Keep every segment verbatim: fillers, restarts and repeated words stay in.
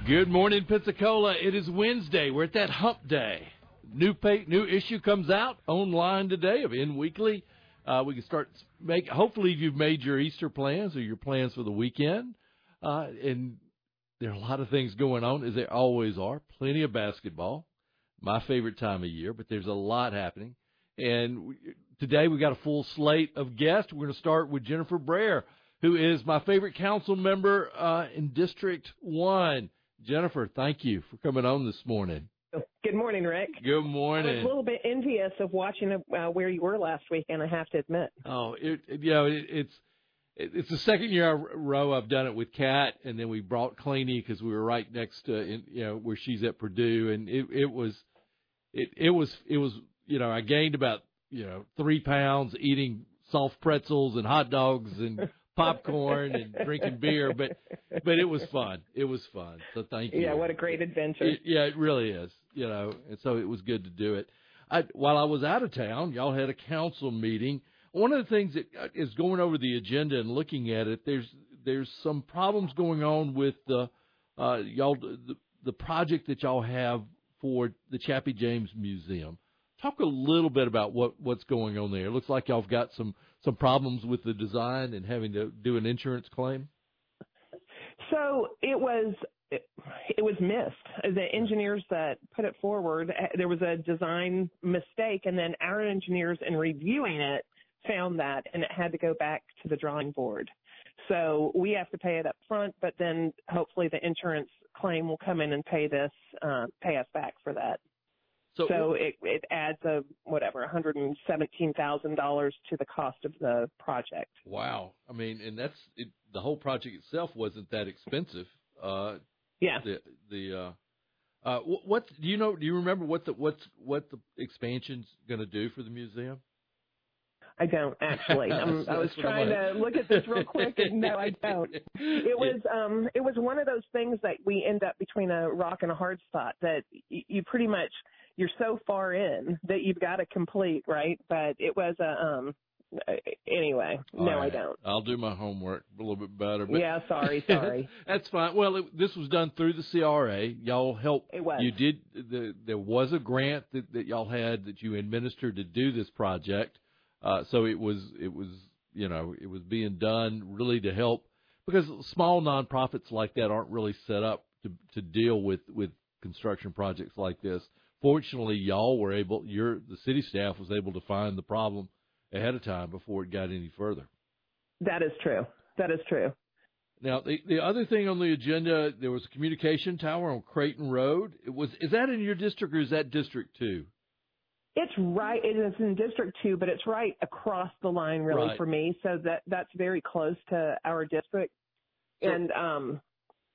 Good morning, Pensacola. It is Wednesday. We're at that hump day. New pay, new issue comes out online today of In Weekly. Uh, we can start make. Hopefully, you've made your Easter plans or your plans for the weekend. Uh, and there are a lot of things going on, as there always are. Plenty of basketball, my favorite time of year. But there's a lot happening. And we, today we got a full slate of guests. We're going to start with Jennifer Brayer, who is my favorite council member uh, in District One. Jennifer, thank you for coming on this morning. Good morning, Rick. Good morning. I was a little bit envious of watching uh, where you were last weekend, I have to admit. Oh, it, it, you know, it, it's it, it's the second year in a row I've done it with Kat, and then we brought Cleany because we were right next to, in, you know, where she's at Purdue, and it, it was, it, it was, it was, you know, I gained about, you know, three pounds eating soft pretzels and hot dogs and popcorn and drinking beer, but but it was fun. It was fun. So thank you. Yeah, what a great adventure. It, yeah, it really is. You know, and so it was good to do it. I, while I was out of town, y'all had a council meeting. One of the things that is going over the agenda and looking at it, there's there's some problems going on with the uh, y'all the, the project that y'all have for the Chappie James Museum. Talk a little bit about what, what's going on there. It looks like y'all have got some, some problems with the design and having to do an insurance claim. So it was it, it was missed. The engineers that put it forward, there was a design mistake, and then our engineers in reviewing it found that, and it had to go back to the drawing board. So we have to pay it up front, but then hopefully the insurance claim will come in and pay this, uh, pay us back for that. So, so it, it adds a, whatever, one hundred seventeen thousand dollars to the cost of the project. Wow. I mean, and that's, it, the whole project itself wasn't that expensive. Uh, yeah. The, the, uh, uh, what, do you know, do you remember what the, what's, what the expansion's going to do for the museum? I don't actually. I'm, I was trying to look at this real quick, and no, I don't. It was um, it was one of those things that we end up between a rock and a hard spot. That y- you pretty much you're so far in that you've got to complete, right? But it was a um, anyway. All no, right. I don't. I'll do my homework a little bit better. But yeah, sorry, sorry. That's fine. Well, it, this was done through the C R A. Y'all helped. It was. You did. The, there was a grant that, that y'all had that you administered to do this project. Uh, so it was, it was, you know, it was being done really to help, because small nonprofits like that aren't really set up to, to deal with, with construction projects like this. Fortunately, y'all were able, your, the city staff was able to find the problem ahead of time before it got any further. That is true. That is true. Now, the, the other thing on the agenda, there was a communication tower on Creighton Road. It was, is that in your district or is that District two? It's right. It is in District two, but it's right across the line, really, right. for me. So that that's very close to our district. So, and um,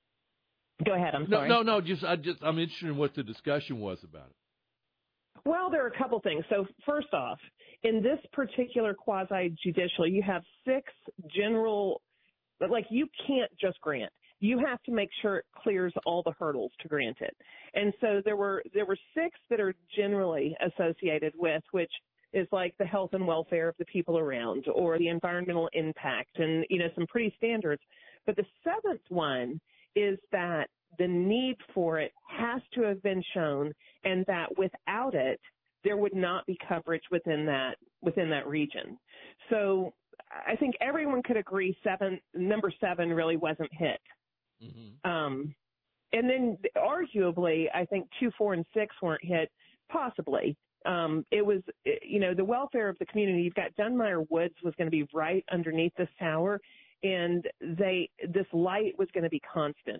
go ahead. I'm no, sorry. No, no, Just I just I'm interested in what the discussion was about it. Well, there are a couple things. So first off, in this particular quasi-judicial, you have six general. Like you can't just grant. You have to make sure it clears all the hurdles to grant it. And so there were there were six that are generally associated with, which is like the health and welfare of the people around or the environmental impact and, you know, some pretty standards. But the seventh one is that the need for it has to have been shown, and that without it, there would not be coverage within that within that region. So I think everyone could agree seven number seven really wasn't hit. Mm-hmm. Um, and then arguably, I think two, four, and six weren't hit, possibly. Um, it was, you know, the welfare of the community. You've got Dunmire Woods was going to be right underneath this tower, and they this light was going to be constant.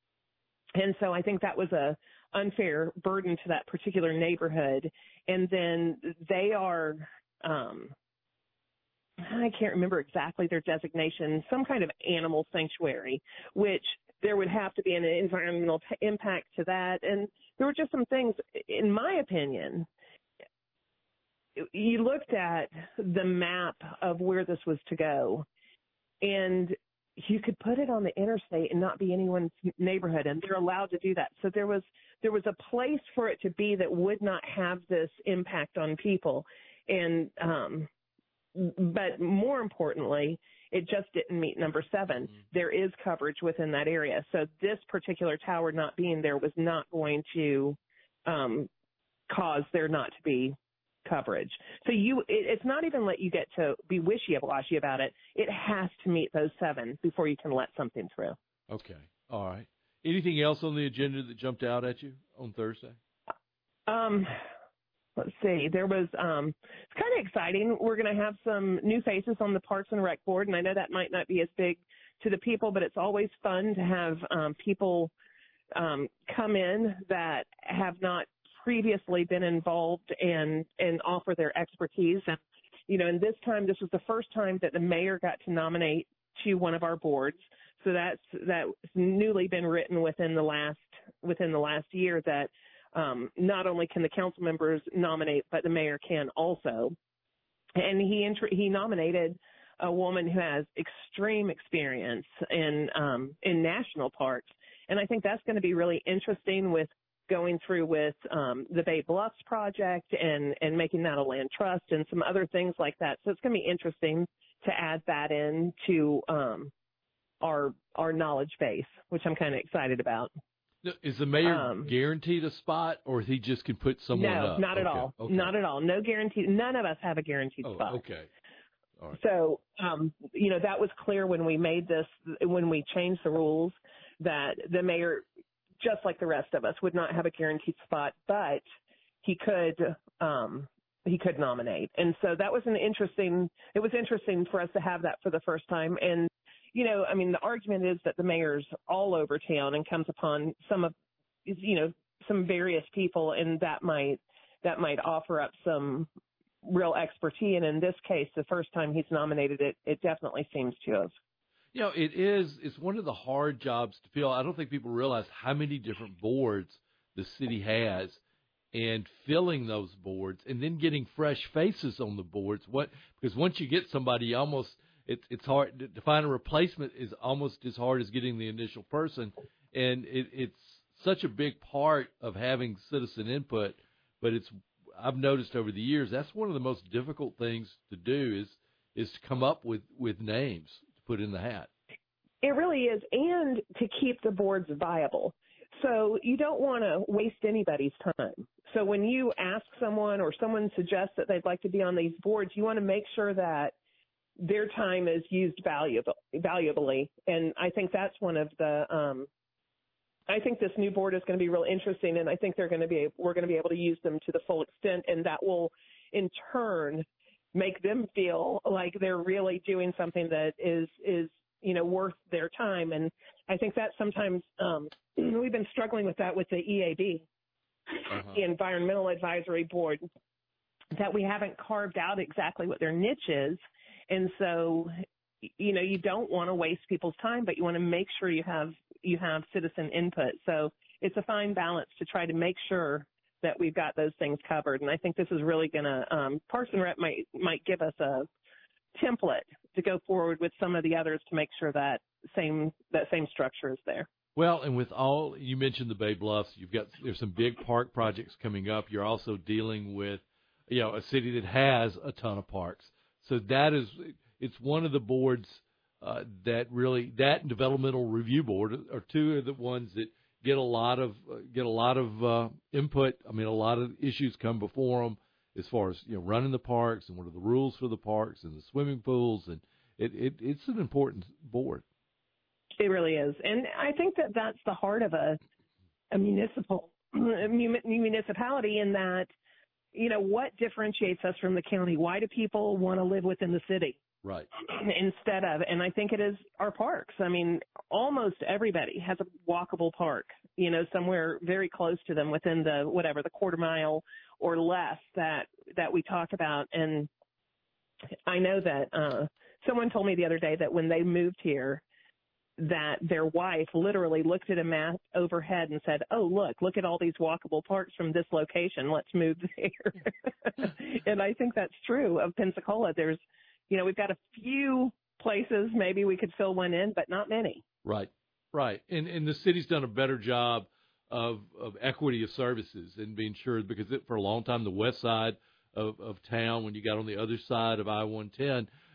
And so I think that was a unfair burden to that particular neighborhood. And then they are, um, I can't remember exactly their designation, some kind of animal sanctuary, which there would have to be an environmental t- impact to that. And there were just some things, in my opinion, you looked at the map of where this was to go, and you could put it on the interstate and not be anyone's neighborhood, and they're allowed to do that. So there was there was a place for it to be that would not have this impact on people. And um, but more importantly It just didn't meet number seven. Mm-hmm. There is coverage within that area. So this particular tower not being there was not going to um, cause there not to be coverage. So you, it, it's not even let you get to be wishy-washy about it. It has to meet those seven before you can let something through. Okay. All right. Anything else on the agenda that jumped out at you on Thursday? Um, let's see. There was, um, it's kind of exciting. We're going to have some new faces on the Parks and Rec board, and I know that might not be as big to the people, but it's always fun to have um, people um, come in that have not previously been involved and and offer their expertise. And you know, and this time, this was the first time that the mayor got to nominate to one of our boards. So that's that's newly been written within the last within the last year that um, not only can the council members nominate, but the mayor can also. And he int- he nominated a woman who has extreme experience in um, in national parks, and I think that's going to be really interesting with going through with um, the Bay Bluffs project and, and making that a land trust and some other things like that. So it's going to be interesting to add that in to um, our our knowledge base, which I'm kind of excited about. Is the mayor um, guaranteed a spot, or he just can put someone no, up? No, not okay. at all. Okay. Not at all. No guarantee. None of us have a guaranteed oh, spot. Okay. All right. So, um, you know, that was clear when we made this, when we changed the rules, that the mayor, just like the rest of us, would not have a guaranteed spot, but he could um, he could nominate. And so that was an interesting, it was interesting for us to have that for the first time. And, you know, I mean, the argument is that the mayor's all over town and comes upon some of, you know, some various people, and that might, that might offer up some real expertise. And in this case, the first time he's nominated it, it definitely seems to have. You know, it is, it's one of the hard jobs to fill. I don't think people realize how many different boards the city has, and filling those boards and then getting fresh faces on the boards. What, because once you get somebody, almost, it's, it's hard to find a replacement is almost as hard as getting the initial person. And it, it's such a big part of having citizen input, but it's, I've noticed over the years, that's one of the most difficult things to do is, is to come up with, with names put in the hat. It really is, and to keep the boards viable. So you don't want to waste anybody's time. So when you ask someone or someone suggests that they'd like to be on these boards, you want to make sure that their time is used valuable, valuably. And I think that's one of the um, – I think this new board is going to be real interesting, and I think they're going to be we're going to be able to use them to the full extent, and that will in turn – make them feel like they're really doing something that is, is, you know, worth their time. And I think that sometimes um, we've been struggling with that with the E A B, uh-huh. the Environmental Advisory Board, that we haven't carved out exactly what their niche is. And so, you know, you don't want to waste people's time, but you want to make sure you have, you have citizen input. So it's a fine balance to try to make sure that we've got those things covered. And I think this is really going to, um, Parks and Rec might, might give us a template to go forward with some of the others to make sure that same, that same structure is there. Well, and with all, you mentioned the Bay Bluffs, you've got, there's some big park projects coming up. You're also dealing with, you know, a city that has a ton of parks. So that is, it's one of the boards uh, that really, that and Developmental Review Board are two of the ones that get a lot of uh, get a lot of uh, input. I mean, a lot of issues come before them as far as, you know, running the parks and what are the rules for the parks and the swimming pools, and it, it it's an important board. It really is, and I think that that's the heart of a a municipal a municipality, in that, you know, what differentiates us from the county? Why do people want to live within the city? Right. Instead of, and I think it is our parks. I mean, almost everybody has a walkable park, you know, somewhere very close to them within the, whatever, the quarter mile or less that, that we talk about. And I know that uh, someone told me the other day that when they moved here, that their wife literally looked at a map overhead and said, oh, look, look at all these walkable parks from this location. Let's move there. And I think that's true of Pensacola. There's, you know, we've got a few places maybe we could fill one in, but not many. Right, right. And and the city's done a better job of, of equity of services and being sure, because it, for a long time, the west side of, of town, when you got on the other side of I one ten,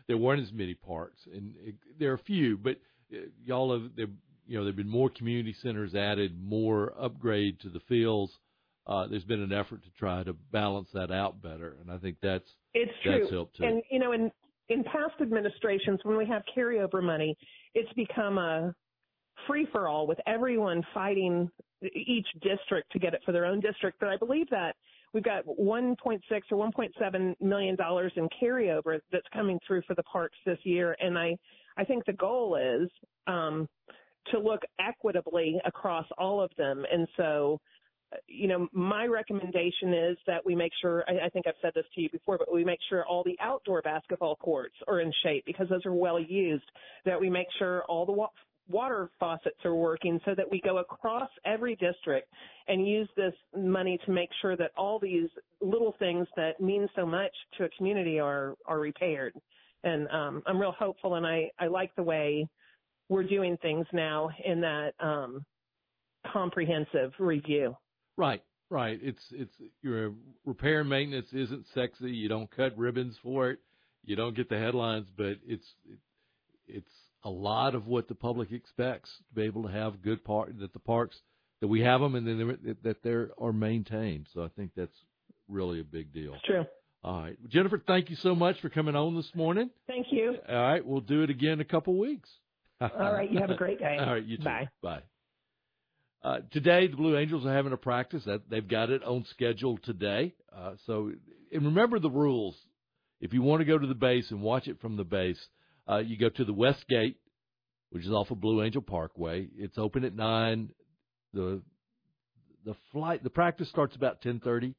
there weren't as many parks, and it, there are a few, but y'all have, you know, there've been more community centers added, more upgrade to the fields. Uh, there's been an effort to try to balance that out better, and I think that's it's that's true. helped too. And you know, in in past administrations, when we have carryover money, it's become a free for all with everyone fighting each district to get it for their own district. But I believe that we've got one point six or one point seven million dollars in carryover that's coming through for the parks this year, and I I think the goal is um, to look equitably across all of them, and so. You know, my recommendation is that we make sure, I, I think I've said this to you before, but we make sure all the outdoor basketball courts are in shape because those are well used, that we make sure all the wa- water faucets are working so that we go across every district and use this money to make sure that all these little things that mean so much to a community are, are repaired. And um, I'm real hopeful, and I, I like the way we're doing things now in that um, comprehensive review. Right, right. It's it's your repair and maintenance isn't sexy. You don't cut ribbons for it. You don't get the headlines, but it's it, it's a lot of what the public expects to be able to have good park that the parks that we have them and then that they are maintained. So I think that's really a big deal. It's true. All right, Jennifer, thank you so much for coming on this morning. Thank you. All right, we'll do it again in a couple weeks. All right, you have a great day. All right, you too. Bye. Bye. Uh, today, the Blue Angels are having a practice. That they've got it on schedule today. Uh, so, and remember the rules. If you want to go to the base and watch it from the base, uh, you go to the West Gate, which is off of Blue Angel Parkway. It's open at nine. The the flight, the practice starts about ten thirty.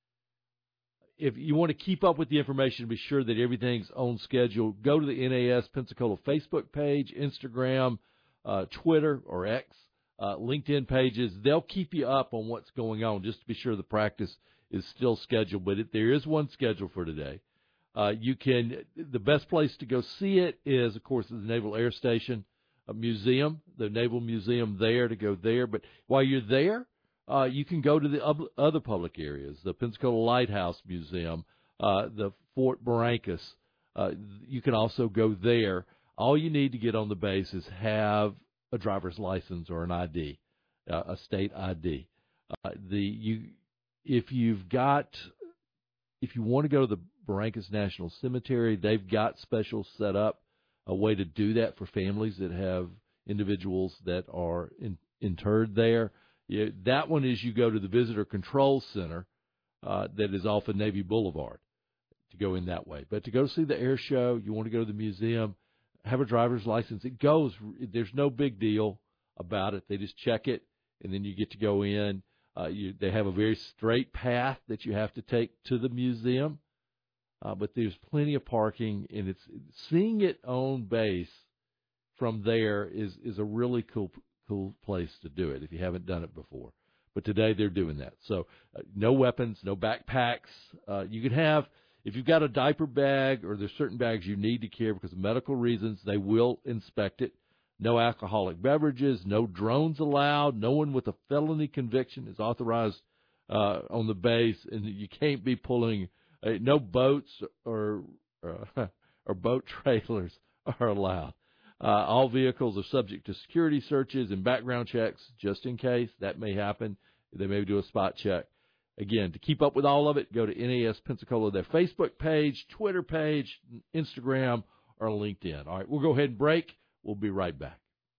If you want to keep up with the information, be sure that everything's on schedule. Go to the N A S Pensacola Facebook page, Instagram, uh, Twitter, or X. Uh, LinkedIn pages. They'll keep you up on what's going on just to be sure the practice is still scheduled. But it, there is one scheduled for today. Uh, you can. The best place to go see it is, of course, the Naval Air Station a Museum, the Naval Museum there to go there. But while you're there, uh, you can go to the other public areas, the Pensacola Lighthouse Museum, uh, the Fort Barrancas. Uh, you can also go there. All you need to get on the base is have a driver's license or an I D, uh, a state I D. Uh, the you, if you've got, if you want to go to the Barrancas National Cemetery, they've got specials set up, a way to do that for families that have individuals that are in, interred there. Yeah, that one is you go to the Visitor Control Center uh, that is off of Navy Boulevard to go in that way. But to go see the air show, you want to go to the museum, have a driver's license. It goes, there's no big deal about it. They just check it, and then you get to go in. Uh, you, they have a very straight path that you have to take to the museum, uh, but there's plenty of parking, and it's seeing it on base from there is, is a really cool cool place to do it if you haven't done it before. But today they're doing that. So uh, no weapons, no backpacks. Uh, you can have, if you've got a diaper bag or there's certain bags you need to carry because of medical reasons, they will inspect it. No alcoholic beverages, no drones allowed. No one with a felony conviction is authorized uh, on the base, and you can't be pulling. Uh, no boats or uh, or boat trailers are allowed. Uh, all vehicles are subject to security searches and background checks just in case. That may happen. They may do a spot check. Again, to keep up with all of it, go to N A S Pensacola, their Facebook page, Twitter page, Instagram, or LinkedIn. All right, we'll go ahead and break. We'll be right back.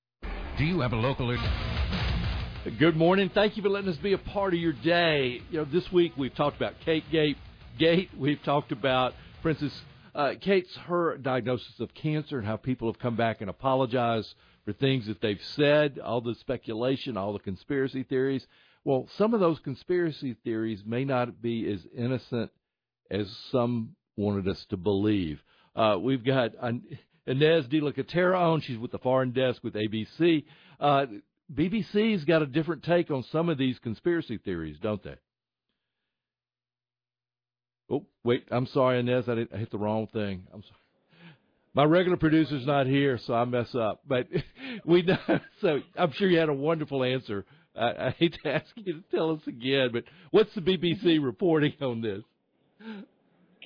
Do you have a local... Good morning. Thank you for letting us be a part of your day. You know, this week we've talked about Kate Gate. Gate. We've talked about Princess uh, Kate's, her diagnosis of cancer and how people have come back and apologized for things that they've said, all the speculation, all the conspiracy theories. Well, some of those conspiracy theories may not be as innocent as some wanted us to believe. Uh, we've got Inez de la Catera on. She's with the Foreign Desk with A B C. Uh, B B C's got a different take on some of these conspiracy theories, don't they? Oh, wait, I'm sorry, Inez. I, didn't, I hit the wrong thing. I'm sorry. My regular producer's not here, so I mess up. But we know, so I'm sure you had a wonderful answer. I, I hate to ask you to tell us again, but what's the B B C reporting on this?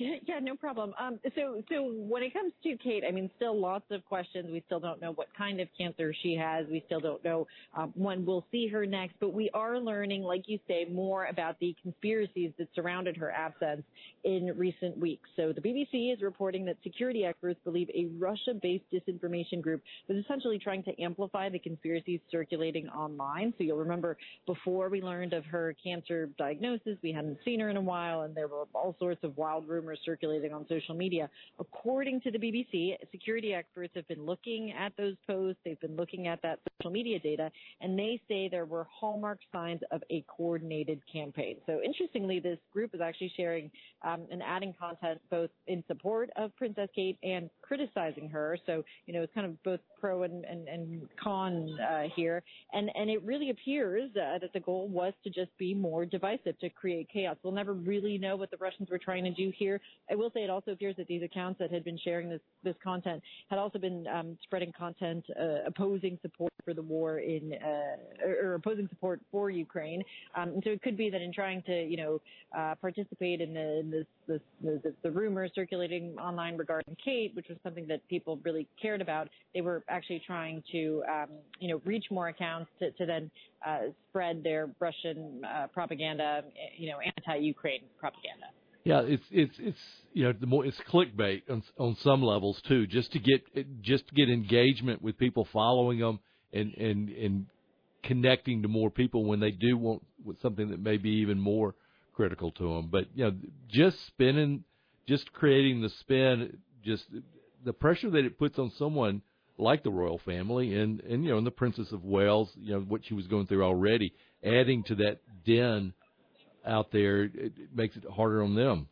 Yeah, no problem. Um, so, so when it comes to Kate, I mean, still lots of questions. We still don't know what kind of cancer she has. We still don't know um, when we'll see her next. But we are learning, like you say, more about the conspiracies that surrounded her absence in recent weeks. So the B B C is reporting that security experts believe a Russia-based disinformation group was essentially trying to amplify the conspiracies circulating online. So you'll remember before we learned of her cancer diagnosis, we hadn't seen her in a while, and there were all sorts of wild rumors circulating on social media. According to the B B C, security experts have been looking at those posts. They've been looking at that social media data, and they say there were hallmark signs of a coordinated campaign. So interestingly, this group is actually sharing um, and adding content both in support of Princess Kate and criticizing her. So, you know, it's kind of both pro and, and, and con uh, here. And, and it really appears uh, that the goal was to just be more divisive, to create chaos. We'll never really know what the Russians were trying to do here. I will say it also appears that these accounts that had been sharing this, this content had also been um, spreading content uh, opposing support for the war in, uh, or, or opposing support for Ukraine. Um, and so it could be that in trying to, you know, uh, participate in, the, in this, this, the, the rumors circulating online regarding Kate, which was something that people really cared about, they were actually trying to, um, you know, reach more accounts to, to then uh, spread their Russian uh, propaganda, you know, anti-Ukraine propaganda. Yeah, it's it's it's you know the more it's clickbait on on some levels too, just to get just to get engagement with people following them and and and connecting to more people when they do want with something that may be even more critical to them. But you know, just spinning, just creating the spin, just the pressure that it puts on someone like the royal family and and you know and the Princess of Wales, you know what she was going through already, adding to that den out there, it makes it harder on them.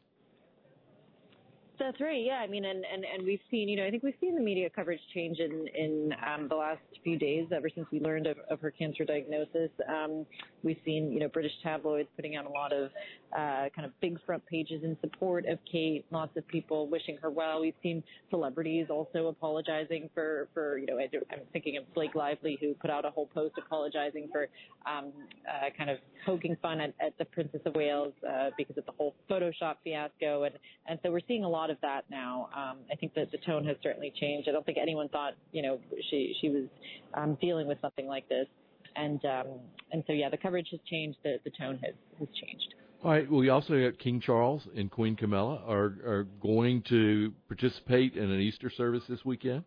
That's right. Yeah. I mean, and, and, and we've seen, you know, I think we've seen the media coverage change in, in um, the last few days ever since we learned of, of her cancer diagnosis. Um, we've seen, you know, British tabloids putting out a lot of uh, kind of big front pages in support of Kate, lots of people wishing her well. We've seen celebrities also apologizing for, for you know, I'm thinking of Blake Lively, who put out a whole post apologizing for um, uh, kind of poking fun at, at the Princess of Wales uh, because of the whole Photoshop fiasco. And, and so we're seeing a lot of that now. Um, I think that the tone has certainly changed. I don't think anyone thought, you know, she she was um, dealing with something like this, and um, and so yeah, the coverage has changed. The the tone has has changed. All right. Well, we also got King Charles and Queen Camilla are are going to participate in an Easter service this weekend.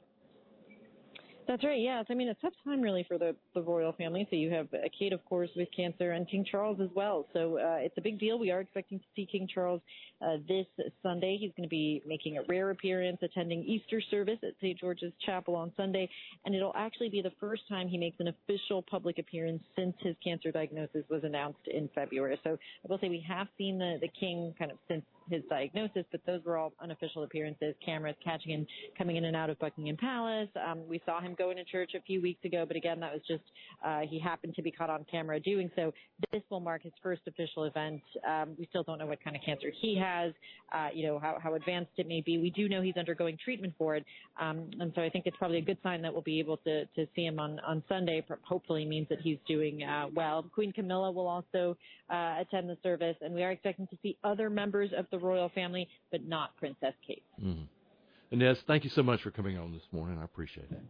That's right, yes. I mean, a tough time really for the, the royal family. So you have uh, Kate, of course, with cancer, and King Charles as well. So uh, it's a big deal. We are expecting to see King Charles uh, this Sunday. He's going to be making a rare appearance, attending Easter service at Saint George's Chapel on Sunday. And it'll actually be the first time he makes an official public appearance since his cancer diagnosis was announced in February. So I will say we have seen the, the king kind of since his diagnosis, but those were all unofficial appearances, cameras catching him coming in and out of Buckingham Palace. Um, we saw him going to church a few weeks ago, but again, that was just, uh, he happened to be caught on camera doing so. This will mark his first official event. Um, we still don't know what kind of cancer he has, uh, you know, how, how advanced it may be. We do know he's undergoing treatment for it. Um, and so I think it's probably a good sign that we'll be able to, to see him on, on Sunday. Hopefully means that he's doing uh, well. Queen Camilla will also uh, attend the service, and we are expecting to see other members of the royal family, but not Princess Kate. Mm-hmm. Inez, thank you so much for coming on this morning. I appreciate it.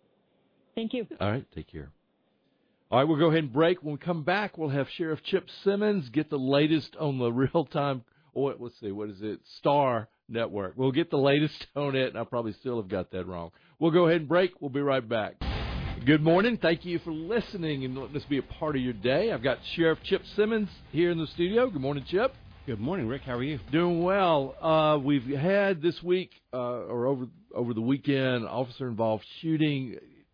Thank you. All right, take care. All right, we'll go ahead and break. When we come back, we'll have Sheriff Chip Simmons get the latest on the real-time, oh, let's see, what is it, Star Network. We'll get the latest on it, and I probably still have got that wrong. We'll go ahead and break. We'll be right back. Good morning. Thank you for listening and letting us be a part of your day. I've got Sheriff Chip Simmons here in the studio. Good morning, Chip. Good morning, Rick. How are you? Doing well. Uh, we've had this week uh, or over over the weekend officer-involved shooting.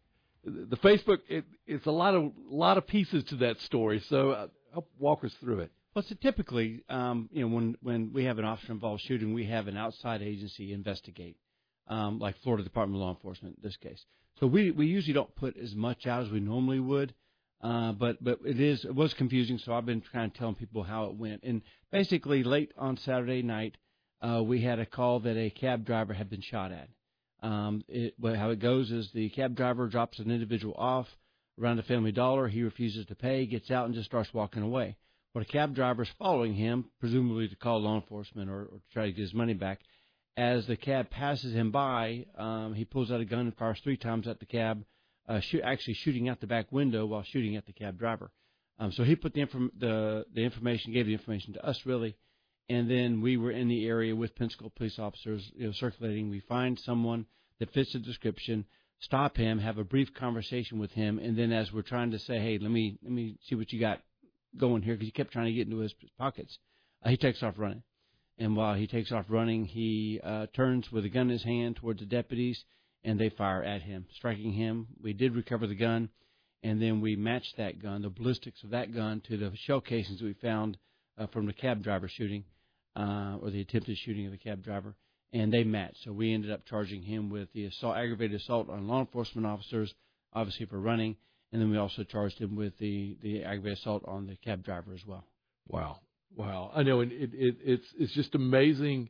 The Facebook, it, it's a lot of lot of pieces to that story. So uh, help walk us through it. Well, so typically, um, you know, when when we have an officer-involved shooting, we have an outside agency investigate, um, like Florida Department of Law Enforcement in this case. So we we usually don't put as much out as we normally would. Uh, but but it is it was confusing, so I've been kind of telling people how it went. And basically, late on Saturday night, uh, we had a call that a cab driver had been shot at. Um, it, well, how it goes is the cab driver drops an individual off around a Family Dollar. He refuses to pay, gets out, and just starts walking away. Well, the cab driver's following him, presumably to call law enforcement or, or to try to get his money back. As the cab passes him by, um, he pulls out a gun and fires three times at the cab, uh, shoot, actually shooting out the back window while shooting at the cab driver. Um, so he put the, inform- the the information, gave the information to us, really, and then we were in the area with Pensacola police officers, you know, circulating. We find someone that fits the description, stop him, have a brief conversation with him, and then as we're trying to say, hey, let me let me see what you got going here, because he kept trying to get into his pockets, uh, he takes off running. And while he takes off running, he uh, turns with a gun in his hand towards the deputies, and they fire at him, striking him. We did recover the gun, and then we matched that gun, the ballistics of that gun, to the shell casings that we found uh, from the cab driver shooting, uh, or the attempted shooting of the cab driver, and they matched. So we ended up charging him with the assault, aggravated assault on law enforcement officers, obviously for running, and then we also charged him with the, the aggravated assault on the cab driver as well. Wow. Wow, I know, and it, it, it's it's just amazing.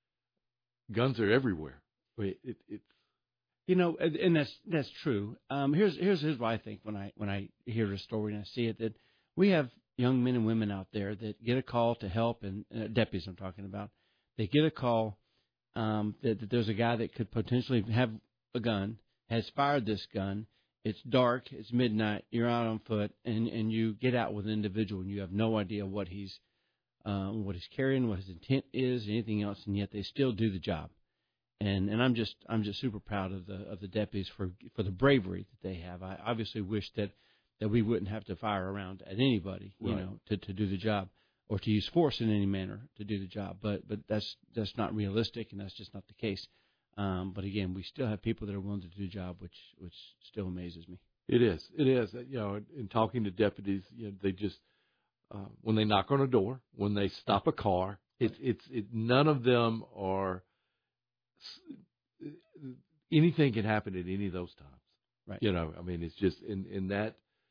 Guns are everywhere. It, it, it's you know, and, and that's that's true. Um, here's here's here's what I think when I when I hear the story and I see it, that we have young men and women out there that get a call to help, and uh, deputies I'm talking about. They get a call um, that, that there's a guy that could potentially have a gun, has fired this gun. It's dark, it's midnight, you're out on foot, and, and you get out with an individual, and you have no idea what he's Um, what he's carrying, what his intent is, anything else, and yet they still do the job. And and I'm just I'm just super proud of the of the deputies for for the bravery that they have. I obviously wish that, that we wouldn't have to fire around at anybody, you right. know, to, to do the job, or to use force in any manner to do the job. But but that's that's not realistic, and that's just not the case. Um, but again, we still have people that are willing to do the job, which which still amazes me. It is. It is. You know, in talking to deputies, you know, they just Uh, when they knock on a door, when they stop a car, it's it's it, none of them are. Anything can happen at any of those times, right? You know, I mean, it's just in in that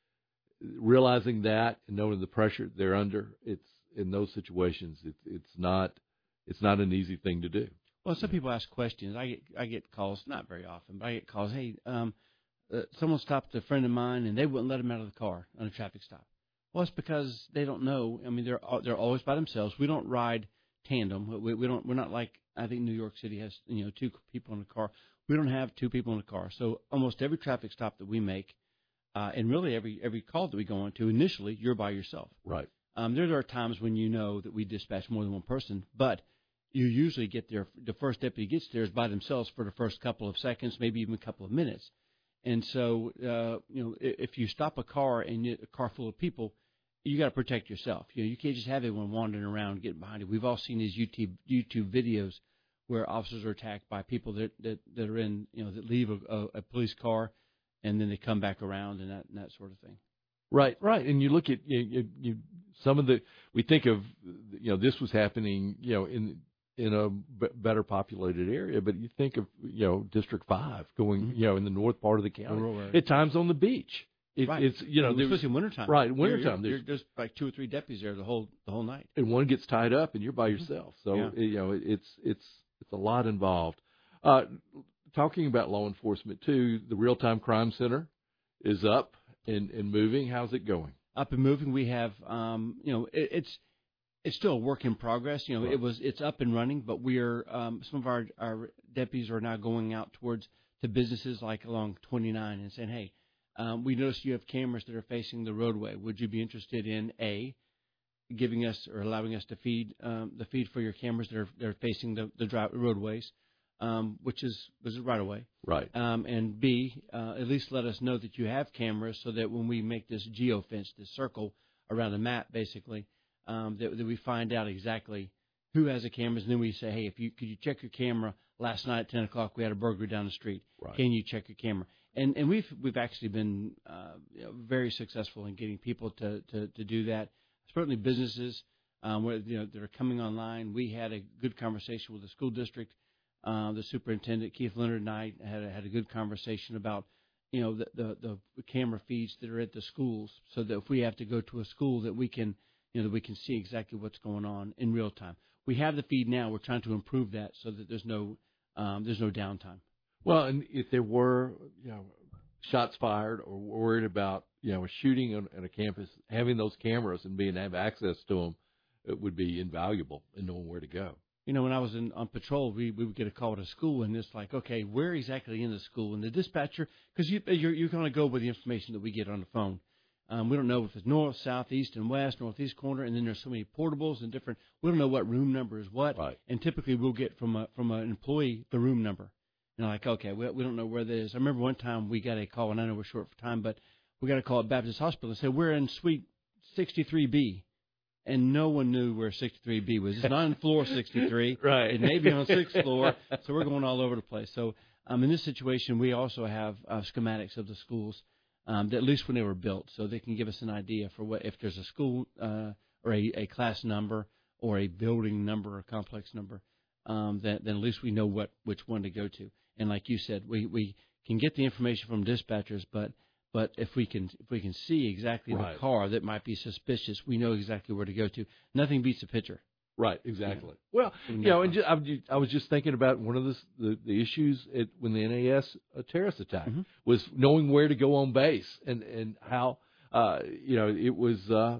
realizing that and knowing the pressure they're under. It's in those situations. It's it's not it's not an easy thing to do. Well, some people ask questions. I get I get calls, not very often, but I get calls. Hey, um, uh, someone stopped a friend of mine and they wouldn't let him out of the car on a traffic stop. Well, it's because they don't know. I mean, they're they're always by themselves. We don't ride tandem. We, we don't. We're not like, I think New York City has, you know, two people in a car. We don't have two people in a car. So almost every traffic stop that we make, uh, and really every every call that we go on to, initially you're by yourself. Right. Um, there are times when you know that we dispatch more than one person, but you usually get there. The first deputy gets there is by themselves for the first couple of seconds, maybe even a couple of minutes. And so, uh, you know, if you stop a car and a car full of people, you got to protect yourself. You know, you can't just have everyone wandering around getting behind you. We've all seen these YouTube YouTube videos where officers are attacked by people that that, that are in, you know, that leave a, a, a police car and then they come back around and that and that sort of thing. Right, right. And you look at you, you, you some of the we think of, you know, this was happening, you know, in in a b- better populated area, but you think of, you know, District Five going, mm-hmm. you know, in the north part of the county, at times on the beach. It, right. It's, you know, and especially in wintertime. Right, wintertime. You're, you're, there's like two or three deputies there the whole the whole night, and one gets tied up, and you're by yourself. So yeah. you know, it's it's it's a lot involved. Uh, talking about law enforcement too, the Real Time Crime Center is up and, and moving. How's it going? Up and moving. We have, um, you know, it, it's it's still a work in progress. You know, right. it was it's up and running, but we're um, some of our our deputies are now going out towards to businesses like along twenty-nine and saying, hey. Um, we notice you have cameras that are facing the roadway. Would you be interested in A, giving us or allowing us to feed um, the feed for your cameras that are, that are facing the, the dri- roadways, um, which is was right away. Right. Um, and B, uh, at least let us know that you have cameras so that when we make this geofence, this circle around the map, basically, um, that, that we find out exactly who has the cameras. And then we say, hey, if you could you check your camera? Last night at ten o'clock, we had a burglary down the street. Right. Can you check your camera? And and we've we've actually been uh, you know, very successful in getting people to, to, to do that. Certainly businesses um, where you know that are coming online. We had a good conversation with the school district. Uh, the superintendent Keith Leonard and I had a, had a good conversation about you know the, the the camera feeds that are at the schools, so that if we have to go to a school, that we can you know that we can see exactly what's going on in real time. We have the feed now. We're trying to improve that so that there's no um, there's no downtime. Well, and if there were, you know, shots fired or worried about, you know, a shooting on, on a campus, having those cameras and being have access to them, it would be invaluable in knowing where to go. You know, when I was in, on patrol, we, we would get a call at a school, and it's like, okay, where exactly in the school? And the dispatcher, because you, you're, you're going to go with the information that we get on the phone. Um, we don't know if it's north, south, east, and west, northeast corner, and then there's so many portables and different. We don't know what room number is what. Right. And typically we'll get from a, from an employee the room number. And like, okay, we, we don't know where that is. I remember one time we got a call, and I know we're short for time, but we got a call at Baptist Hospital and said, we're in suite sixty-three B. And no one knew where sixty-three B was. It's not on floor sixty-three. Right. It may be on sixth floor. So we're going all over the place. So um, in this situation, we also have uh, schematics of the schools, um, that at least when they were built, so they can give us an idea for what if there's a school uh, or a, a class number or a building number or complex number, um, then, then at least we know what which one to go to. And like you said, we, we can get the information from dispatchers, but But if we can if we can see exactly right. the car that might be suspicious, we know exactly where to go to. Nothing beats a picture. Right, exactly. Yeah. Well, you know, and just, I was just thinking about one of the the, the issues at, when the N A S a terrorist attack mm-hmm. was knowing where to go on base and and how uh, you know it was uh,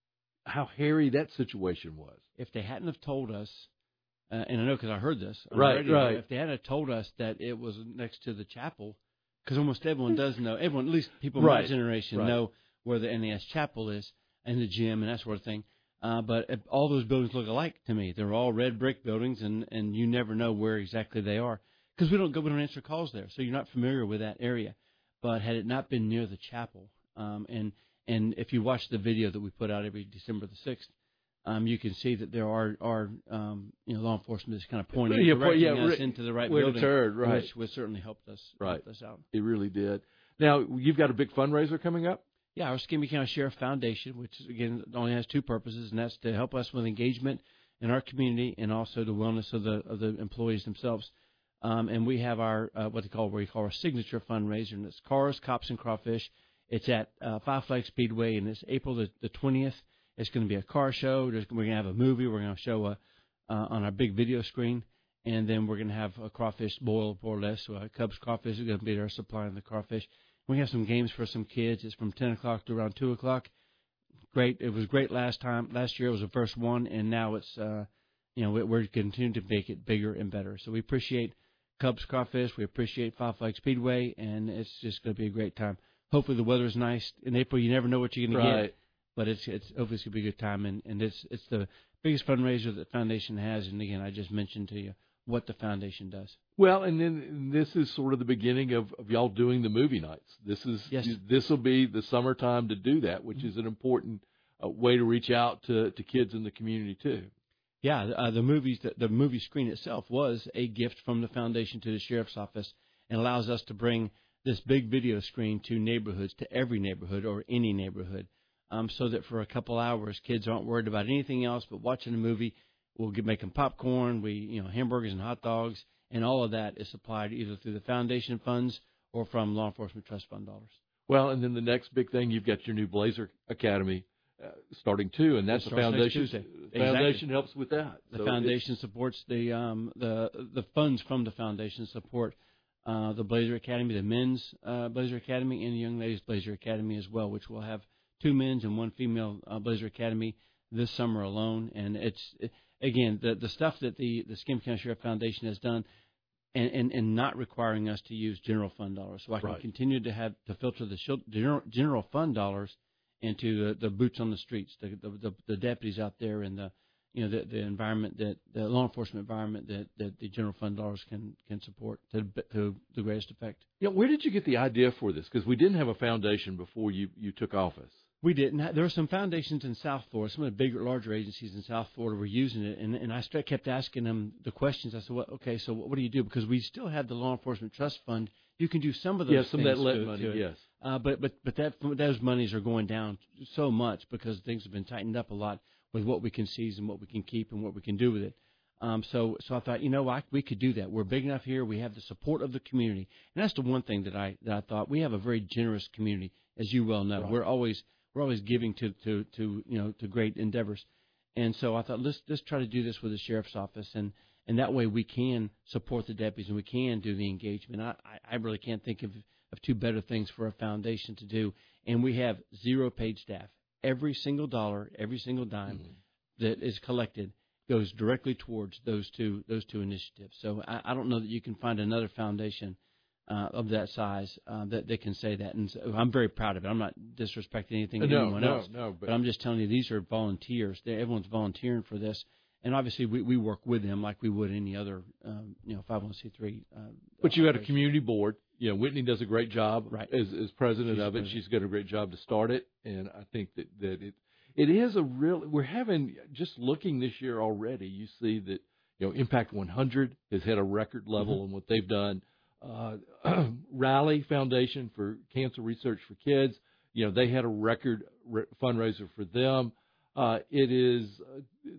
how hairy that situation was. If they hadn't have told us, uh, and I know because I heard this, on right, the radio, right. If they hadn't have told us that it was next to the chapel. Because almost everyone does know, everyone, at least people of right. my generation, right. know where the N A S chapel is and the gym and that sort of thing. Uh, but all those buildings look alike to me. They're all red brick buildings, and, and you never know where exactly they are. Because we don't go, we don't answer calls there, so you're not familiar with that area. But had it not been near the chapel, um, and and if you watch the video that we put out every December the sixth, um, you can see that there are, are um, you know, law enforcement is kind of pointing yeah, directing yeah, us right, into the right where building, to turn, right. which, which certainly helped us, right. helped us out. It really did. Now, you've got a big fundraiser coming up? Yeah, our Escambia County Sheriff Foundation, which, again, only has two purposes, and that's to help us with engagement in our community and also the wellness of the of the employees themselves. Um, and we have our, uh, what they call, what we call our signature fundraiser, and it's Cars, Cops, and Crawfish. It's at uh, Five Flags Speedway, and it's April the, the twentieth. It's going to be a car show. There's, we're going to have a movie. We're going to show a, uh, on our big video screen. And then we're going to have a crawfish boil, more or less. So uh, Cubs Crawfish is going to be there supplying the crawfish. We have some games for some kids. It's from ten o'clock to around two o'clock. Great. It was great last time. Last year it was the first one, and now it's, uh, you know, we're continuing to make it bigger and better. So we appreciate Cubs Crawfish. We appreciate Five Flags Speedway, and it's just going to be a great time. Hopefully the weather's nice. In April, you never know what you're going to right. get. But it's it's hopefully it's going to be a good time, and, and it's it's the biggest fundraiser that the foundation has. And again, I just mentioned to you what the foundation does. Well, and then this is sort of the beginning of, of y'all doing the movie nights. This is yes. this will be the summertime to do that, which mm-hmm. is an important uh, way to reach out to, to kids in the community too. Yeah, uh, the movies the, the movie screen itself was a gift from the foundation to the sheriff's office, and allows us to bring this big video screen to neighborhoods, to every neighborhood or any neighborhood. Um, so that for a couple hours, kids aren't worried about anything else but watching a movie. We'll get making popcorn, we you know hamburgers and hot dogs, and all of that is supplied either through the foundation funds or from Law Enforcement Trust Fund dollars. Well, and then the next big thing, you've got your new Blazer Academy uh, starting too, and that's the foundation. The foundation exactly. helps with that. The so foundation supports the um, the the funds from the foundation support uh, the Blazer Academy, the men's uh, Blazer Academy, and the young ladies Blazer Academy as well, which will have two men's and one female uh, Blazer Academy this summer alone. And it's, it, again, the the stuff that the, the Escambia County Sheriff Foundation has done, and, and, and not requiring us to use general fund dollars. So I can right. continue to have to filter the general, general fund dollars into the, the boots on the streets, the, the the the deputies out there, and the you know the, the environment that the law enforcement environment that, that the general fund dollars can can support to to the greatest effect. Yeah, where did you get the idea for this? Because we didn't have a foundation before you, you took office. We didn't. There were some foundations in South Florida. Some of the bigger, larger agencies in South Florida were using it, and and I kept asking them the questions. I said, "Well, okay, so what do you do?" Because we still have the Law Enforcement Trust Fund. You can do some of those yeah, some things of that lit to, money, to it. yes. Uh, but but but that those monies are going down so much because things have been tightened up a lot with what we can seize and what we can keep and what we can do with it. Um, so so I thought, you know, I, we could do that. We're big enough here. We have the support of the community, and that's the one thing that I that I thought. We have a very generous community, as you well know. Right. We're always We're always giving to, to, to you know to great endeavors, and so I thought let's let's try to do this with the sheriff's office, and, and that way we can support the deputies and we can do the engagement. I, I really can't think of, of two better things for a foundation to do. And we have zero paid staff. Every single dollar, every single dime mm-hmm. that is collected goes directly towards those two those two initiatives. So I, I don't know that you can find another foundation uh, of that size uh, that, that can say that. And so I'm very proud of it. I'm not disrespecting anything to no, anyone no, else. No, but, but I'm just telling you, these are volunteers. They're, everyone's volunteering for this. And obviously, we, we work with them like we would any other, um, you know, five oh one c three. Uh, but you had a community board. You know, Whitney does a great job right. as, as president She's of it. president. She's got a great job to start it, and I think that, that it it is a real. We're having just looking this year already. You see that you know Impact one hundred has had a record level mm-hmm. in what they've done. Uh, Rally Foundation for Cancer Research for Kids. You know, they had a record re- fundraiser for them. Uh, it is. Uh,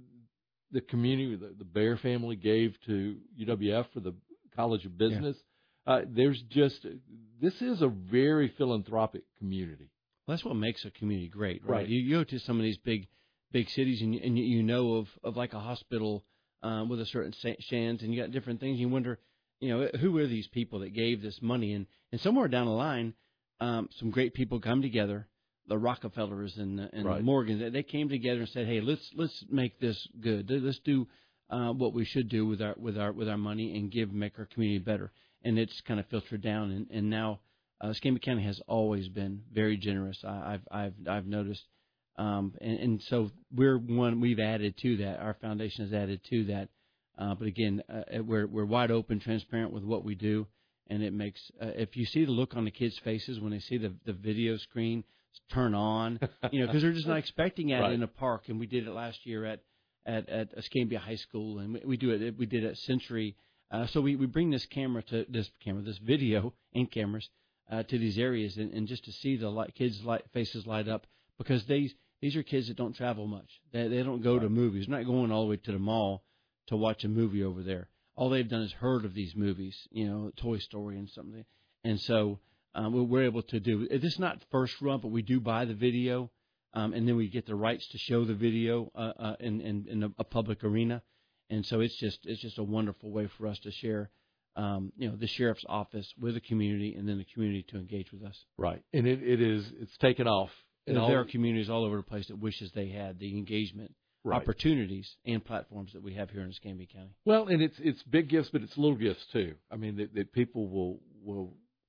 The community, the, the Bear family gave to U W F for the College of Business. Yeah. Uh, there's just, this is a very philanthropic community. Well, that's what makes a community great, right? right. You, you go to some of these big, big cities, and you, and you know of, of like a hospital um, with a certain Shands, and you got different things. You wonder, you know, who are these people that gave this money? And, and somewhere down the line, um, some great people come together. The Rockefellers and the, and right. the Morgans, they came together and said, "Hey, let's let's make this good. Let's do uh, what we should do with our with our with our money and give make our community better." And it's kind of filtered down. And, and now, uh, Escambia County has always been very generous. I, I've I've I've noticed, um, and, and so we're one. We've added to that. Our foundation has added to that. Uh, but again, uh, we're we're wide open, transparent with what we do, and it makes. Uh, if you see the look on the kids' faces when they see the the video screen turn on, you know, because they're just not expecting it right. in a park. And we did it last year at at, at Escambia High School, and we, we do it. We did it at Century. Uh, so we, we bring this camera to this camera, this video and cameras uh, to these areas, and, and just to see the light, kids' light, faces light up, because these these are kids that don't travel much. They they don't go right. to movies. They're not going all the way to the mall to watch a movie over there. All they've done is heard of these movies, you know, Toy Story and something, and so. Um, we're able to do it. It's not first run, but we do buy the video, um, and then we get the rights to show the video uh, uh, in, in, in a, a public arena, and so it's just it's just a wonderful way for us to share, um, you know, the sheriff's office with the community, and then the community to engage with us. Right, and it, it is it's taken off. And there are communities all over the place that wishes they had the engagement right. opportunities and platforms that we have here in Escambia County. Well, and it's it's big gifts, but it's little gifts too. I mean, that, that people will will.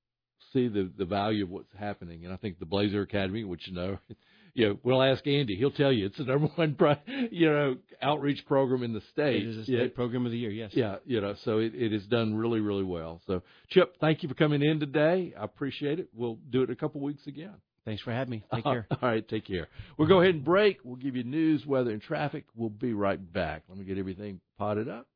see the, the value of what's happening. And I think the Blazer Academy, which, you know, you know, we'll ask Andy. He'll tell you it's the number one, you know, outreach program in the state. It is a state yeah. program of the year, yes. Yeah, you know, so it, it has done really, really well. So, Chip, thank you for coming in today. I appreciate it. We'll do it in a couple weeks again. Thanks for having me. Take care. All right, take care. We'll go ahead and break. We'll give you news, weather, and traffic. We'll be right back. Let me get everything potted up.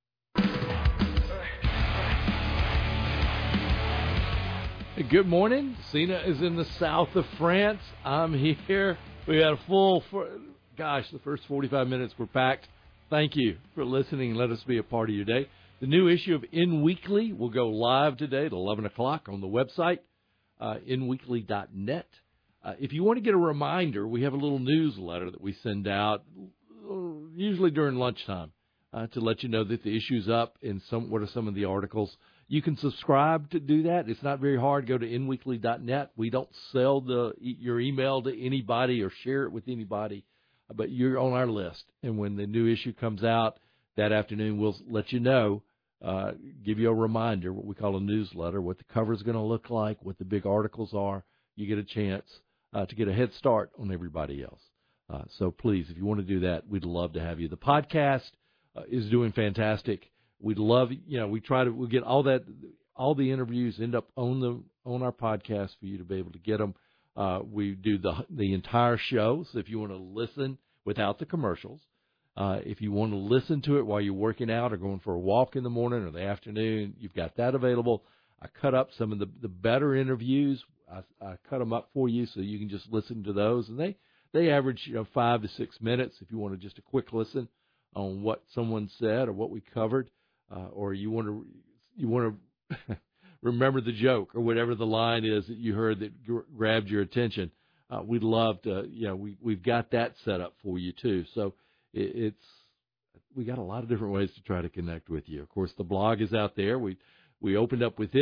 Good morning. Sina is in the south of France. I'm here. We had a full, for, gosh, the first forty-five minutes were packed. Thank you for listening and let us be a part of your day. The new issue of In Weekly will go live today at eleven o'clock on the website, uh, in weekly dot net. Uh, if you want to get a reminder, we have a little newsletter that we send out usually during lunchtime uh, to let you know that the issue's up and some what are some of the articles. You can subscribe to do that. It's not very hard. Go to in weekly dot net. We don't sell the your email to anybody or share it with anybody, but you're on our list. And when the new issue comes out that afternoon, we'll let you know, uh, give you a reminder, what we call a newsletter, what the cover is going to look like, what the big articles are. You get a chance uh, to get a head start on everybody else. Uh, so please, if you want to do that, we'd love to have you. The podcast uh, is doing fantastic. We'd love, you know, we try to, we get all that, all the interviews end up on the, on our podcast for you to be able to get them. Uh, we do the, the entire show. So if you want to listen without the commercials, uh, if you want to listen to it while you're working out or going for a walk in the morning or the afternoon, you've got that available. I cut up some of the, the better interviews. I, I cut them up for you so you can just listen to those. And they, they average, you know, five to six minutes if you want to just a quick listen on what someone said or what we covered. Uh, or you want to you want to remember the joke or whatever the line is that you heard that gr- grabbed your attention. Uh, we'd love to, you know, we we've got that set up for you too. So it, it's we got a lot of different ways to try to connect with you. Of course, the blog is out there. We we opened up with it.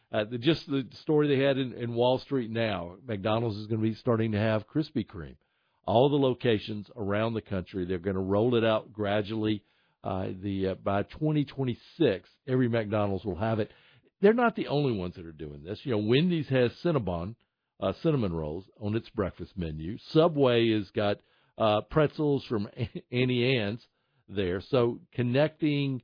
Uh, the, just the story they had in, in Wall Street now, McDonald's is going to be starting to have Krispy Kreme. All the locations around the country, they're going to roll it out gradually. Uh, the uh, by twenty twenty-six, every McDonald's will have it. They're not the only ones that are doing this. You know, Wendy's has Cinnabon, uh, cinnamon rolls on its breakfast menu. Subway has got uh, pretzels from Auntie Anne's there. So connecting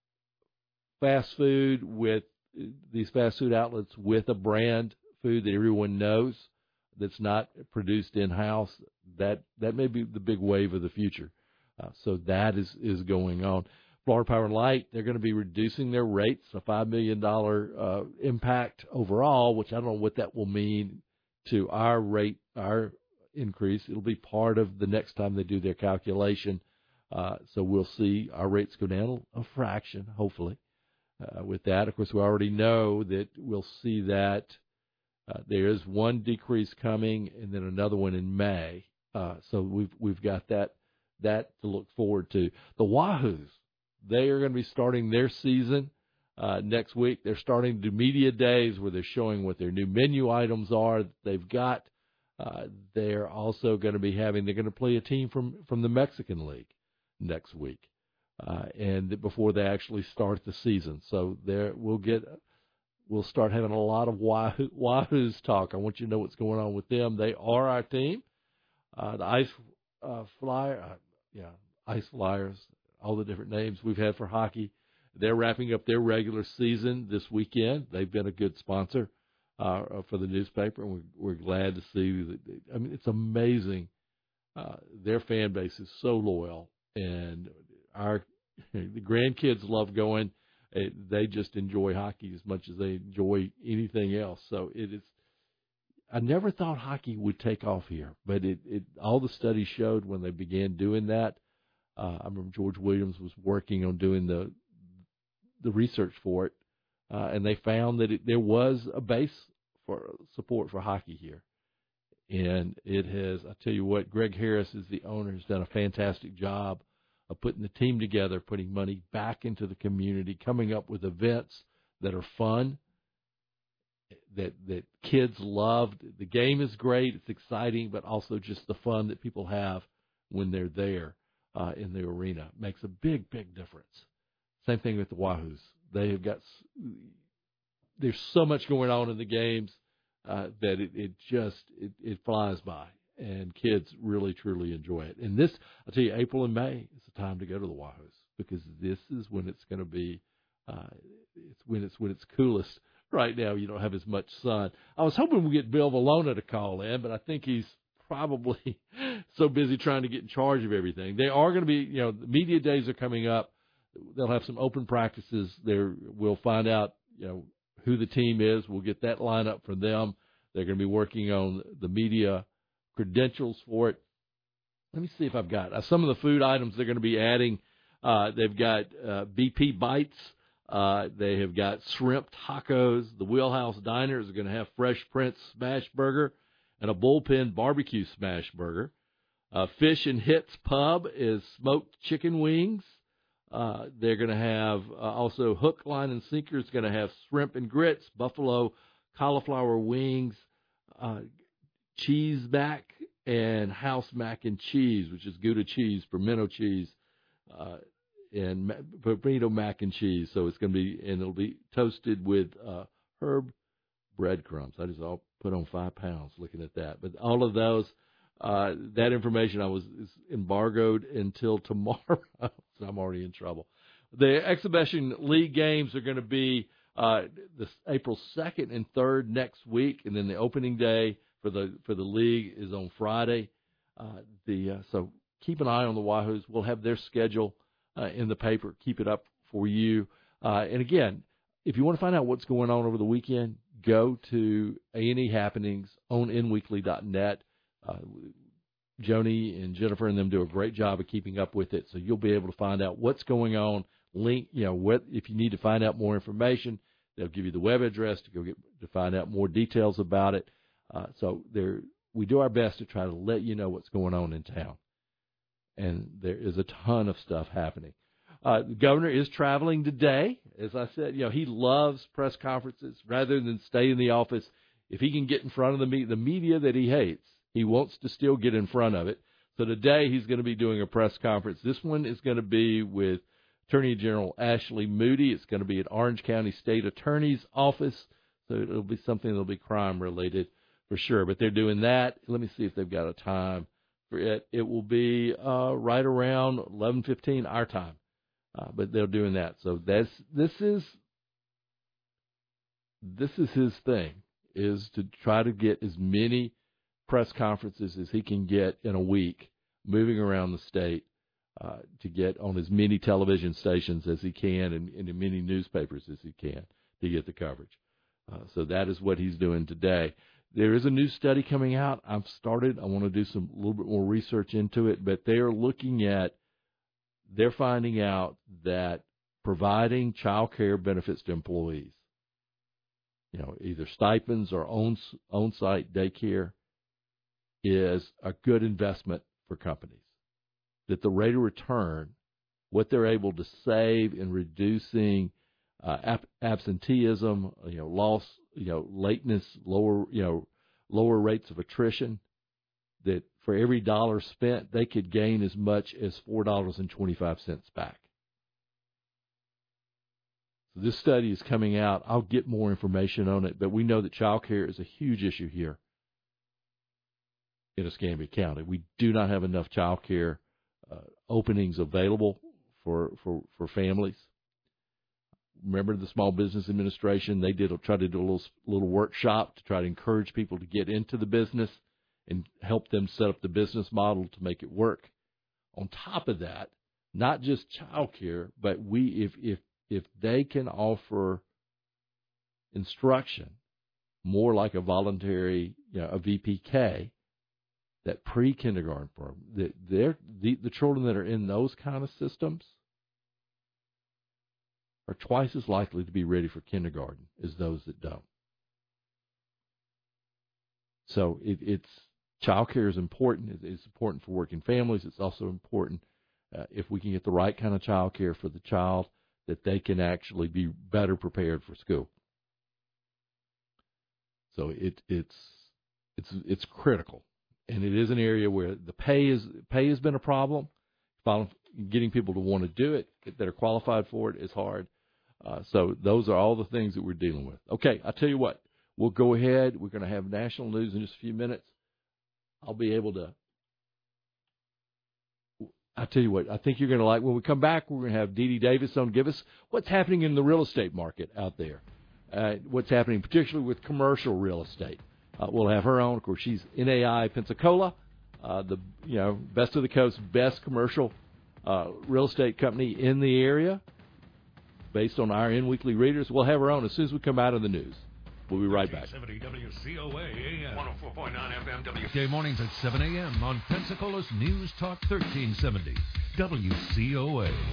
fast food with these fast food outlets with a brand food that everyone knows that's not produced in-house, that, that may be the big wave of the future. Uh, so that is, is going on. Florida Power and Light, they're going to be reducing their rates, a five million dollars uh, impact overall, which I don't know what that will mean to our rate, our increase. It'll be part of the next time they do their calculation. Uh, so we'll see our rates go down a fraction, hopefully. Uh, with that, of course, we already know that we'll see that uh, there is one decrease coming and then another one in May. Uh, so we've we've got that that to look forward to. The Wahoos, they are going to be starting their season uh, next week. They're starting to do media days where they're showing what their new menu items are that they've got. Uh, they're also going to be having, they're going to play a team from, from the Mexican League next week. Uh, and before they actually start the season. So there we'll get, we'll start having a lot of Wahoo, Wahoos talk. I want you to know what's going on with them. They are our team. Uh, the Ice uh, Flyer, uh, yeah, Ice Flyers, all the different names we've had for hockey. They're wrapping up their regular season this weekend. They've been a good sponsor uh, for the newspaper, and we're, we're glad to see that. I mean, it's amazing. Uh, their fan base is so loyal, and our the grandkids love going. They just enjoy hockey as much as they enjoy anything else. So it is. I never thought hockey would take off here, but it, it all the studies showed when they began doing that. Uh, I remember George Williams was working on doing the the research for it, uh, and they found that it, there was a base for support for hockey here. And it has, I tell you what, Greg Harris is the owner, has done a fantastic job of putting the team together, putting money back into the community, coming up with events that are fun, that that kids love. The game is great, it's exciting, but also just the fun that people have when they're there uh, in the arena makes a big, big difference. Same thing with the Wahoos. They have got, there's so much going on in the games uh, that it, it just, it, it flies by. And kids really, truly enjoy it. And this, I'll tell you, April and May is the time to go to the Wahoos because this is when it's going to be, uh, it's when it's when it's coolest. Right now, you don't have as much sun. I was hoping we'd get Bill Valona to call in, but I think he's probably so busy trying to get in charge of everything. They are going to be, you know, the media days are coming up. They'll have some open practices there. We'll find out, you know, who the team is. We'll get that lineup for them. They're going to be working on the media credentials for it. Let me see if I've got uh, some of the food items they're going to be adding. Uh, they've got uh, B P Bites. Uh, they have got shrimp tacos. The Wheelhouse Diner is going to have Fresh Prince Smash Burger and a Bullpen Barbecue Smash Burger. Uh, Fish and Hits Pub is smoked chicken wings. Uh, they're going to have uh, also Hook, Line, and Sinker is going to have shrimp and grits, buffalo cauliflower wings, uh, cheese mac, and house mac and cheese, which is Gouda cheese, pimento cheese, uh, and pimento mac and cheese. So it's going to be, and it'll be toasted with uh, herb breadcrumbs. I just all put on five pounds looking at that. But all of those, uh, that information I was is embargoed until tomorrow, so I'm already in trouble. The Exhibition League games are going to be uh, this April second and third next week, and then the opening day for the for the league is on Friday. Uh, the uh, so keep an eye on the Wahoos. We'll have their schedule uh, in the paper. Keep it up for you. Uh, and again, if you want to find out what's going on over the weekend, go to A and E Happenings on N weekly dot net. Uh, Joni and Jennifer and them do a great job of keeping up with it, so you'll be able to find out what's going on. Link, you know, what if you need to find out more information, they'll give you the web address to go get to find out more details about it. Uh, so there, we do our best to try to let you know what's going on in town, and there is a ton of stuff happening. Uh, the governor is traveling today. As I said, you know, he loves press conferences rather than stay in the office. If he can get in front of the, me- the media that he hates, he wants to still get in front of it. So today he's going to be doing a press conference. This one is going to be with Attorney General Ashley Moody. It's going to be at Orange County State Attorney's Office. So it'll be something that'll be crime-related for sure. But they're doing that. Let me see if they've got a time for it. It will be uh, right around eleven fifteen our time. Uh, but they're doing that. So that's this is this is his thing, is to try to get as many press conferences as he can get in a week, moving around the state uh, to get on as many television stations as he can and, and as many newspapers as he can to get the coverage. Uh, so that is what he's doing today. There is a new study coming out. I've started. I want to do some a little bit more research into it, but they are looking at, they're finding out that providing child care benefits to employees, you know, either stipends or on, on-site daycare, is a good investment for companies. That the rate of return, what they're able to save in reducing uh, ab- absenteeism, you know, loss, you know, lateness, lower, you know, lower rates of attrition, that for every dollar spent, they could gain as much as four dollars and twenty-five cents back. So this study is coming out. I'll get more information on it, but we know that child care is a huge issue here in Escambia County. We do not have enough child care uh, openings available for, for, for families. Remember the Small Business Administration, they did try to do a little, little workshop to try to encourage people to get into the business and help them set up the business model to make it work. On top of that, not just child care, but we if if if they can offer instruction more like a voluntary, you know, a V P K, that pre-kindergarten program, that they're, the, the children that are in those kind of systems are twice as likely to be ready for kindergarten as those that don't. So it, it's child care is important. It's important for working families. It's also important uh, if we can get the right kind of child care for the child, that they can actually be better prepared for school. So it, it's it's it's critical. And it is an area where the pay is pay has been a problem. Getting people to want to do it, that are qualified for it, is hard. Uh, so those are all the things that we're dealing with. Okay, I'll tell you what. We'll go ahead. We're going to have national news in just a few minutes. I'll be able to. I'll tell you what. I think you're going to like. When we come back, we're going to have Dee Dee Davis on. Give us what's happening in the real estate market out there. Uh, what's happening, particularly with commercial real estate. Uh, we'll have her on. Of course, she's N A I Pensacola, uh, the you know best of the coast, best commercial uh, real estate company in the area, based on our in weekly readers. We'll have her on as soon as we come out of the news. We'll be right back. seventy W C O A A M. one oh four point nine F M W. Day mornings at seven a.m. on Pensacola's News Talk thirteen seventy W C O A.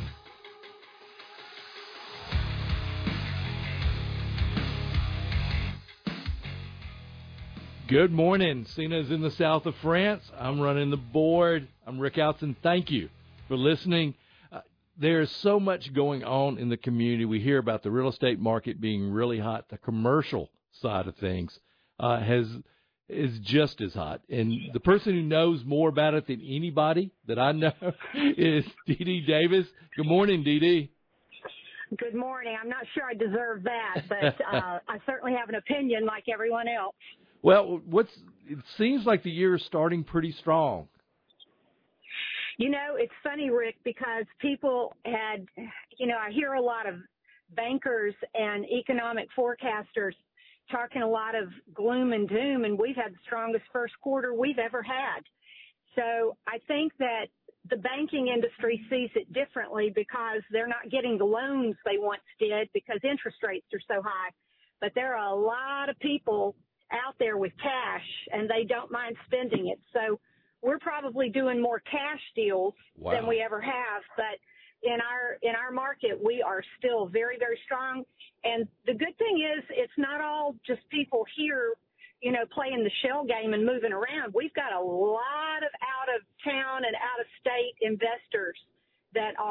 Good morning. Cena's in the south of France. I'm running the board. I'm Rick Outzen. Thank you for listening. Uh, there's so much going on in the community. We hear about the real estate market being really hot. The commercial side of things uh, has is just as hot. And the person who knows more about it than anybody that I know is Dee Dee Davis. Good morning, Dee Dee. Good morning. I'm not sure I deserve that, but uh, I certainly have an opinion like everyone else. Well, what's it seems like the year is starting pretty strong. You know, it's funny, Rick, because people had, you know, I hear a lot of bankers and economic forecasters talking a lot of gloom and doom, and we've had the strongest first quarter we've ever had. So I think that the banking industry sees it differently because they're not getting the loans they once did because interest rates are so high. But there are a lot of people out there with cash, and they don't mind spending it. So we're probably doing more cash deals wow. than we ever have. But in our in our market, we are still very, very strong. And the good thing is it's not all just people here, you know, playing the shell game and moving around. We've got a lot of out-of-town and out-of-state investors that are bank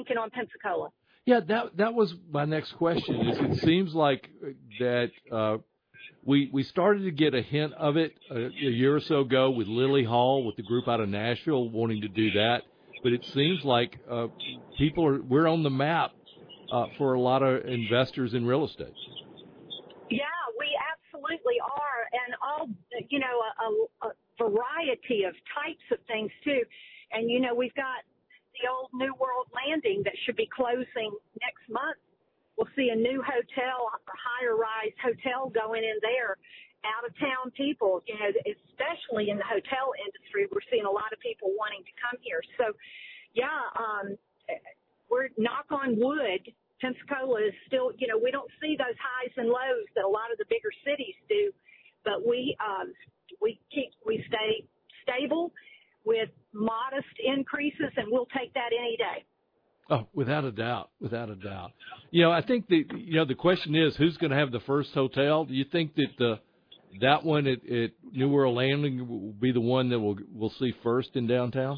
working on Pensacola. Yeah, that that was my next question. Is it seems like that uh, we we started to get a hint of it a, a year or so ago with Lily Hall, with the group out of Nashville wanting to do that. But it seems like uh, people are we're on the map uh, for a lot of investors in real estate. Yeah, we absolutely are, and all you know, a, a, a variety of types of things too. And you know, we've got the old New World Landing that should be closing next month. We'll see a new hotel, a higher rise hotel going in there. Out of town people, you know, especially in the hotel industry, we're seeing a lot of people wanting to come here. So, yeah, um, we're knock on wood. Pensacola is still, you know, we don't see those highs and lows that a lot of the bigger cities do, but we um, we keep we stay stable with modest increases, and we'll take that any day. Oh, without a doubt, without a doubt. You know, I think the you know the question is who's going to have the first hotel. Do you think that the that one at, at New World Landing will be the one that we'll we'll see first in downtown?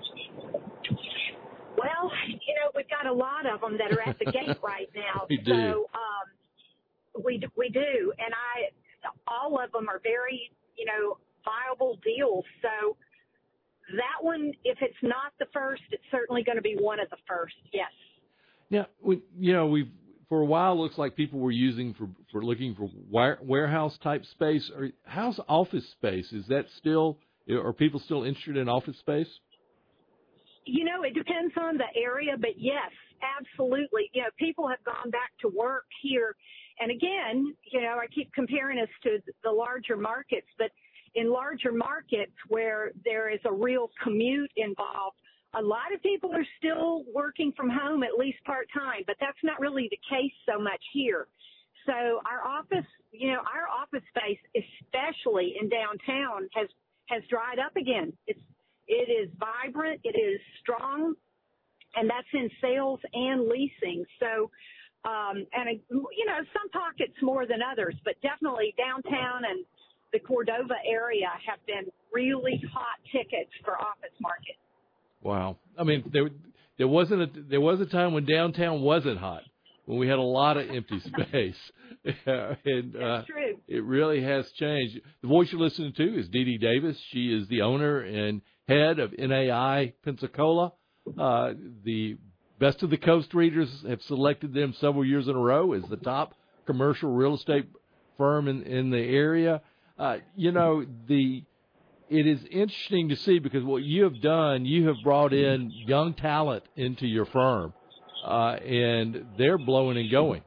Well, you know, we've got a lot of them that are at the gate right now. We do. So um, we we do, and I all of them are very you know viable deals. So that one, if it's not the first, it's certainly going to be one of the first. Yes. Now, we, you know, we've for a while, it looks like people were using for, for looking for wire, warehouse type space. Or how's office space? Is that still, are people still interested in office space? You know, it depends on the area, but yes, absolutely. You know, people have gone back to work here. And again, you know, I keep comparing us to the larger markets, but in larger markets where there is a real commute involved, a lot of people are still working from home, at least part-time, but that's not really the case so much here. So our office, you know, our office space, especially in downtown, has, has dried up again. It's, it is vibrant, it is strong, and that's in sales and leasing. So, um, and, you know, some pockets more than others, but definitely downtown and the Cordova area have been really hot tickets for office market. Wow. I mean, there there wasn't a there was a time when downtown wasn't hot, when we had a lot of empty space. and uh, That's true. It really has changed. The voice you're listening to is Dee Dee Davis. She is the owner and head of N A I Pensacola. Uh, the Best of the Coast readers have selected them several years in a row as the top commercial real estate firm in, in the area. Uh, you know, the it is interesting to see because what you have done, you have brought in young talent into your firm, uh, and they're blowing and going.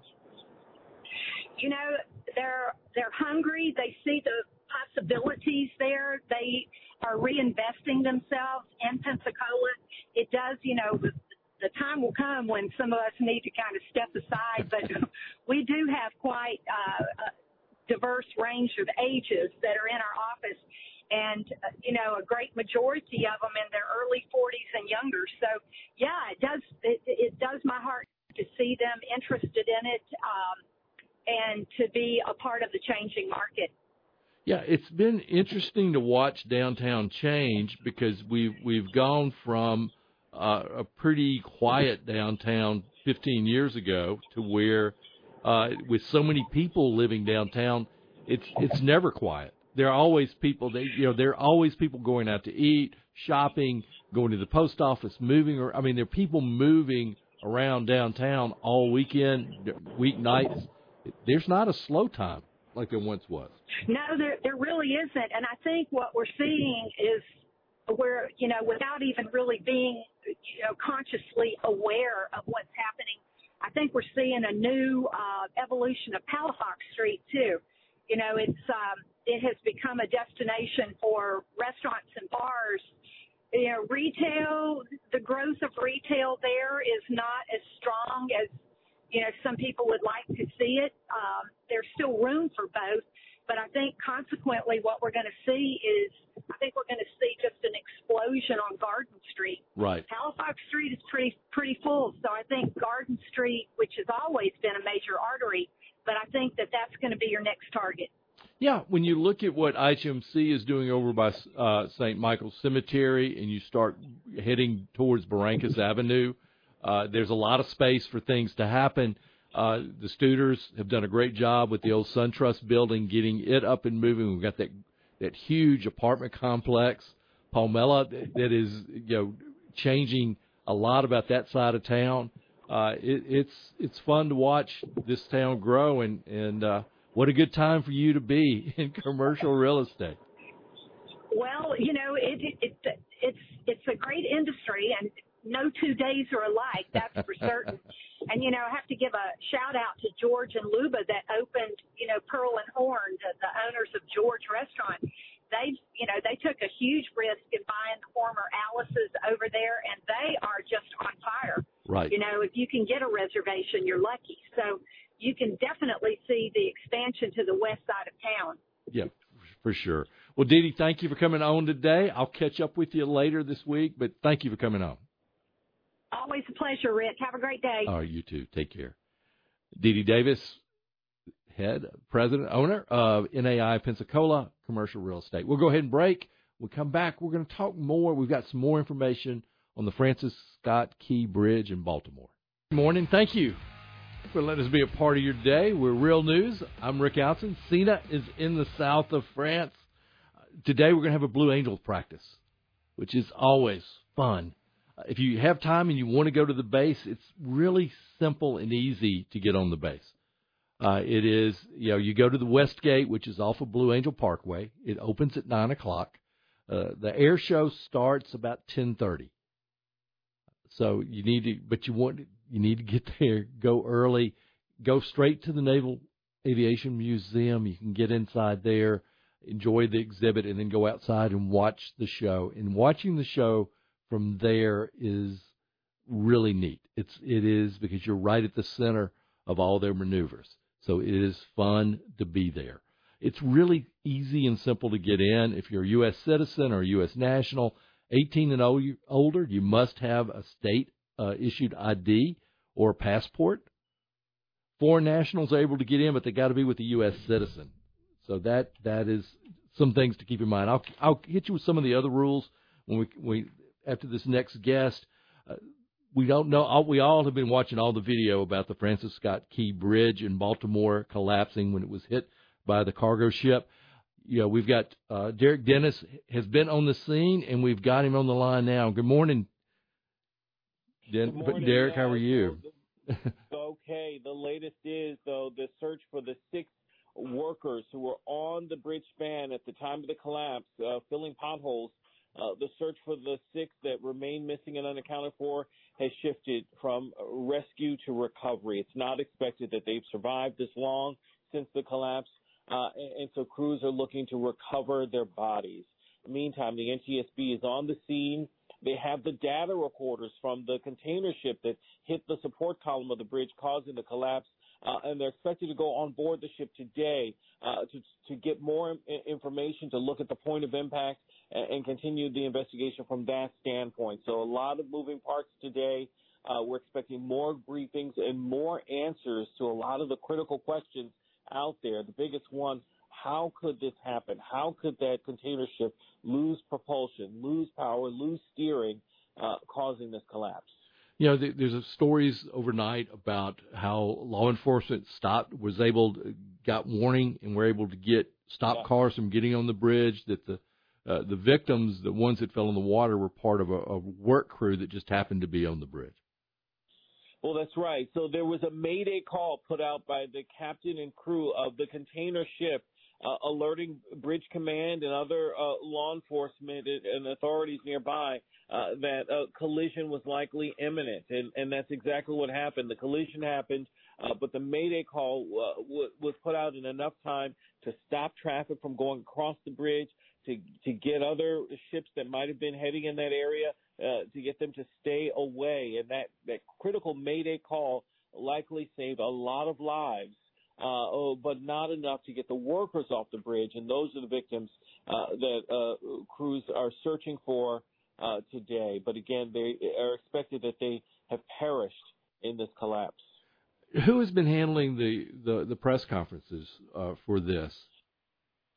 You know, they're they're hungry. They see the possibilities there. They are reinvesting themselves in Pensacola. It does, you know, the, the time will come when some of us need to kind of step aside, but we do have quite uh, a diverse range of ages that are in our office. And, uh, you know, a great majority of them in their early forties and younger. So, yeah, it does it, it does my heart to see them interested in it um, and to be a part of the changing market. Yeah, it's been interesting to watch downtown change because we've, we've gone from uh, a pretty quiet downtown fifteen years ago to where uh, with so many people living downtown, it's it's never quiet. There are always people. They, you know, there are always people going out to eat, shopping, going to the post office, moving. Or I mean, there are people moving around downtown all weekend, weeknights. There's not a slow time like there once was. No, there there really isn't. And I think what we're seeing is where, you know, without even really being, you know, consciously aware of what's happening, I think we're seeing a new uh, evolution of Palafox Street too. You know, it's um, it has become a destination for restaurants and bars. You know, retail, the growth of retail there is not as strong as, you know, some people would like to see it. Um, there's still room for both. But I think consequently what we're going to see is, I think we're going to see just an explosion on Garden Street. Right. Palafox Street is pretty pretty full. So I think Garden Street, which has always been a major artery, but I think that that's going to be your next target. Yeah, when you look at what I H M C is doing over by uh, Saint Michael's Cemetery and you start heading towards Barrancas Avenue, Uh, there's a lot of space for things to happen. Uh, the Studers have done a great job with the old SunTrust building, getting it up and moving. We've got that that huge apartment complex, Palmella, that is, you know, changing a lot about that side of town. Uh, it, it's it's fun to watch this town grow, and and uh, what a good time for you to be in commercial real estate. Well, you know, it, it, it it's it's a great industry, and no two days are alike, that's for certain. And, you know, I have to give a shout out to George and Luba that opened, you know, Pearl and Horn, the, the owners of George Restaurant. They, you know, they took a huge risk in buying the former Alice's over there, and they are just on fire. Right. You know, if you can get a reservation, you're lucky. So you can definitely see the expansion to the west side of town. Yeah, for sure. Well, Dee Dee, thank you for coming on today. I'll catch up with you later this week, but thank you for coming on. Always a pleasure, Rick. Have a great day. All right, you too. Take care. Dee Dee Davis, head, president, owner of N A I Pensacola Commercial Real Estate. We'll go ahead and break. We'll come back. We're going to talk more. We've got some more information on the Francis Scott Key Bridge in Baltimore. Good morning. Thank you for letting us be a part of your day. We're Real News. I'm Rick Alson. Sina is in the south of France. Today we're going to have a Blue Angels practice, which is always fun. If you have time and you want to go to the base, it's really simple and easy to get on the base. Uh, it is, you know, you go to the West Gate, which is off of Blue Angel Parkway. It opens at nine o'clock. Uh, the air show starts about ten thirty. So you need to, but you want, you need to get there, go early, go straight to the Naval Aviation Museum. You can get inside there, enjoy the exhibit, and then go outside and watch the show. And watching the show from there is really neat. It's it is because you're right at the center of all their maneuvers. So it is fun to be there. It's really easy and simple to get in. If you're a U S citizen or a U S national, eighteen and older, you must have a state uh, issued I D or passport. Foreign nationals are able to get in, but they got to be with a U S citizen. So that that is some things to keep in mind. I'll I'll hit you with some of the other rules when we we. After this next guest. Uh, we don't know. All, we all have been watching all the video about the Francis Scott Key Bridge in Baltimore collapsing when it was hit by the cargo ship. You know, we've got uh, Derek Dennis has been on the scene, and we've got him on the line now. Good morning, Den- Good morning Derek. How uh, are you? Okay. The latest is, though, the search for the six workers who were on the bridge span at the time of the collapse, uh, filling potholes. Uh, the search for the six that remain missing and unaccounted for has shifted from rescue to recovery. It's not expected that they've survived this long since the collapse, uh, and, and so crews are looking to recover their bodies. Meantime, the N T S B is on the scene. They have the data recorders from the container ship that hit the support column of the bridge, causing the collapse. Uh, and they're expected to go on board the ship today uh, to to get more information, to look at the point of impact, and, and continue the investigation from that standpoint. So a lot of moving parts today. Uh, we're expecting more briefings and more answers to a lot of the critical questions out there. The biggest one, how could this happen? How could that container ship lose propulsion, lose power, lose steering, uh, causing this collapse? You know, there's stories overnight about how law enforcement stopped, was able, got warning, and were able to get stop yeah. cars from getting on the bridge. That the uh, the victims, the ones that fell in the water, were part of a, a work crew that just happened to be on the bridge. Well, that's right. So there was a mayday call put out by the captain and crew of the container ship, uh, alerting Bridge Command and other uh, law enforcement and authorities nearby uh, that a collision was likely imminent. And, and that's exactly what happened. The collision happened, uh, but the mayday call uh, w- was put out in enough time to stop traffic from going across the bridge, to, to get other ships that might have been heading in that area, uh, to get them to stay away. And that, that critical mayday call likely saved a lot of lives. Uh, oh, but not enough to get the workers off the bridge, and those are the victims uh, that uh, crews are searching for uh, today. But again, they are expected that they have perished in this collapse. Who has been handling the, the, the press conferences uh, for this?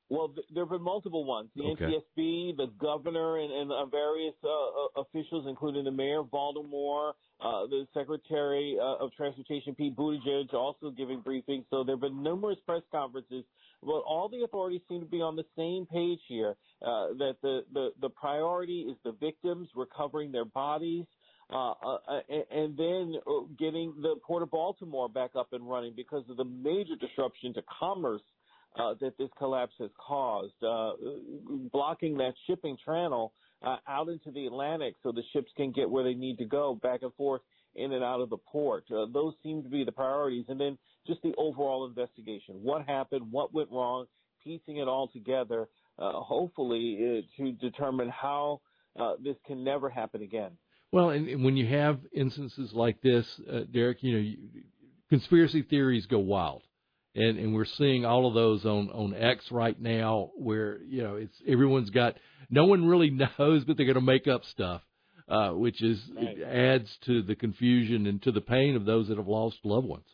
Well, th- there have been multiple ones. The Okay. N T S B, the governor, and, and uh, various uh, officials, including the mayor of Baltimore, uh, the secretary uh, of transportation, Pete Buttigieg, also giving briefings. So there have been numerous press conferences. Well, all the authorities seem to be on the same page here, uh, that the, the, the priority is the victims, recovering their bodies, uh, uh, and, and then getting the Port of Baltimore back up and running because of the major disruption to commerce Uh, that this collapse has caused, uh, blocking that shipping channel uh, out into the Atlantic so the ships can get where they need to go, back and forth, in and out of the port. Uh, those seem to be the priorities. And then just the overall investigation. What happened? What went wrong? Piecing it all together, uh, hopefully, uh, to determine how uh, this can never happen again. Well, and, and when you have instances like this, uh, Derek, you know, you, conspiracy theories go wild. And, and we're seeing all of those on, on X right now where, you know, it's everyone's got – no one really knows, but they're going to make up stuff, uh, which is right. it adds to the confusion and to the pain of those that have lost loved ones.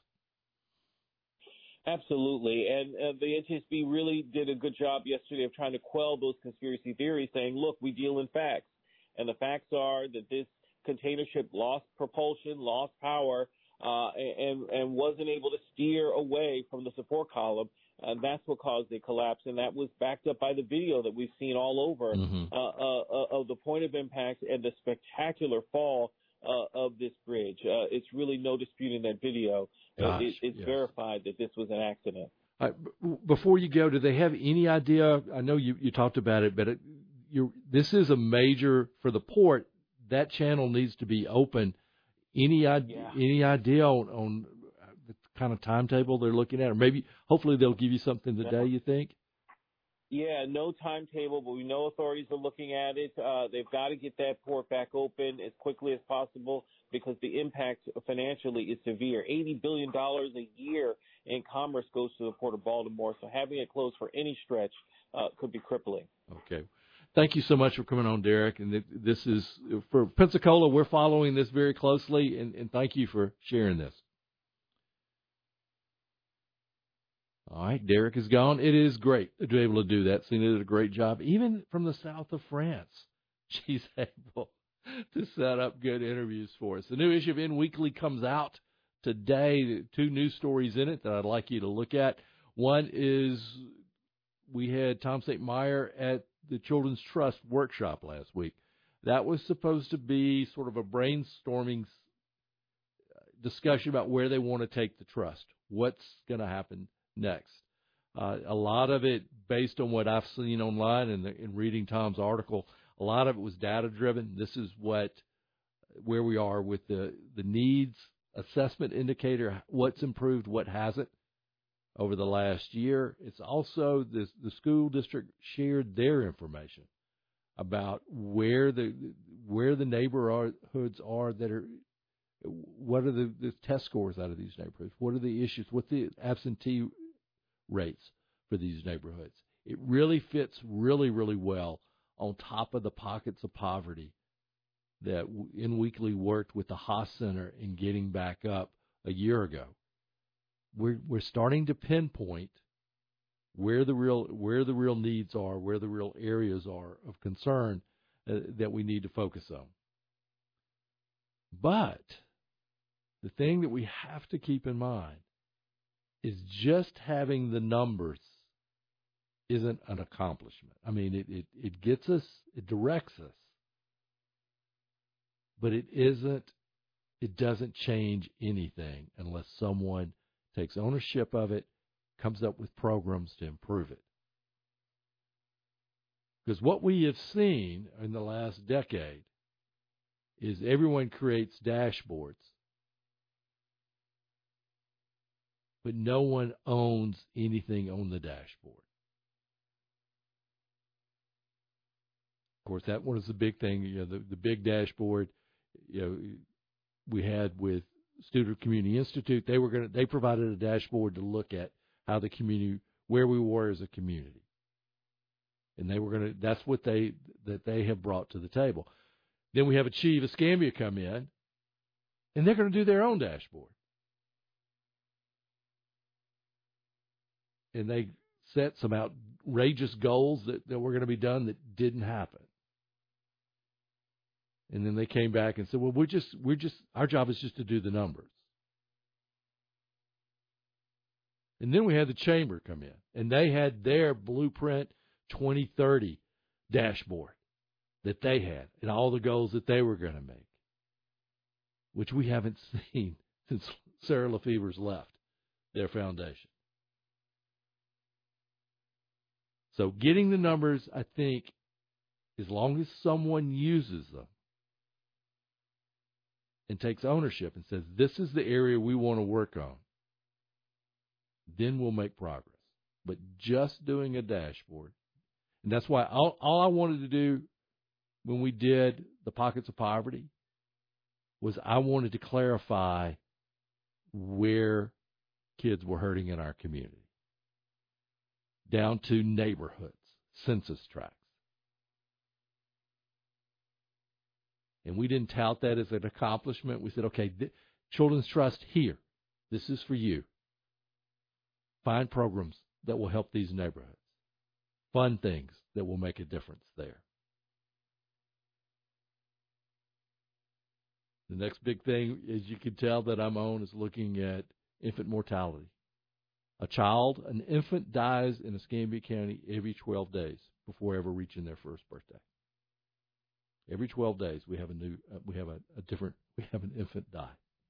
Absolutely. And uh, the N T S B really did a good job yesterday of trying to quell those conspiracy theories, saying, look, we deal in facts. And the facts are that this container ship lost propulsion, lost power, Uh, and, and wasn't able to steer away from the support column. And that's what caused the collapse. And that was backed up by the video that we've seen all over mm-hmm. uh, uh, of the point of impact and the spectacular fall uh, of this bridge. Uh, it's really no disputing that video. Gosh, it, it's yes. verified that this was an accident. Uh, before you go, do they have any idea? I know you, you talked about it, but it, you're, this is a major for the port. That channel needs to be open. Any idea, yeah. any idea on, on the kind of timetable they're looking at? Or maybe, hopefully they'll give you something today, you think? Yeah, no timetable, but we know authorities are looking at it. Uh, they've got to get that port back open as quickly as possible because the impact financially is severe. eighty billion dollars a year in commerce goes to the Port of Baltimore, so having it closed for any stretch uh, could be crippling. Okay. Thank you so much for coming on, Derek. And this is, for Pensacola, we're following this very closely, and, and thank you for sharing this. All right, Derek is gone. It is great to be able to do that. Cena did a great job, even from the south of France. She's able to set up good interviews for us. The new issue of In Weekly comes out today. Two news stories in it that I'd like you to look at. One is we had Tom Saint Meyer at the Children's Trust workshop last week. That was supposed to be sort of a brainstorming discussion about where they want to take the trust, what's going to happen next. Uh, a lot of it, based on what I've seen online and in, in reading Tom's article, a lot of it was data-driven. This is what where we are with the, the needs assessment indicator, what's improved, what hasn't over the last year. It's also this, the school district shared their information about where the where the neighborhoods are that are, what are the, the test scores out of these neighborhoods, what are the issues, what the absentee rates for these neighborhoods. It really fits really, really well on top of the pockets of poverty that In Weekly worked with the Haas Center in getting back up a year ago. We're we're starting to pinpoint where the real where the real needs are, where the real areas are of concern uh, that we need to focus on. But the thing that we have to keep in mind is just having the numbers isn't an accomplishment. I mean, it, it, it gets us, it directs us, but it isn't, it doesn't change anything unless someone takes ownership of it, comes up with programs to improve it. Because what we have seen in the last decade is everyone creates dashboards, but no one owns anything on the dashboard. Of course, that one is the big thing. You know, the, the big dashboard, you know, we had with Student Community Institute. They were going to, they provided a dashboard to look at how the community, where we were as a community, and they were going to. That's what they that they have brought to the table. Then we have Achieve Escambia come in, and they're going to do their own dashboard. And they set some outrageous goals that, that were going to be done that didn't happen. And then they came back and said, well, we're just, we're just, our job is just to do the numbers. And then we had the chamber come in, and they had their blueprint twenty thirty dashboard that they had and all the goals that they were going to make, which we haven't seen since Sarah Lefever's left their foundation. So getting the numbers, I think, as long as someone uses them and takes ownership and says, this is the area we want to work on, then we'll make progress. But just doing a dashboard, and that's why all, all I wanted to do when we did the Pockets of Poverty was I wanted to clarify where kids were hurting in our community, down to neighborhoods, census tracts. And we didn't tout that as an accomplishment. We said, okay, th- Children's Trust here, this is for you. Find programs that will help these neighborhoods. Fun things that will make a difference there. The next big thing, as you can tell that I'm on, is looking at infant mortality. A child, an infant dies in Escambia County every twelve days before ever reaching their first birthday. Every twelve days, we have a new, uh, we have a, a different, we have an infant die.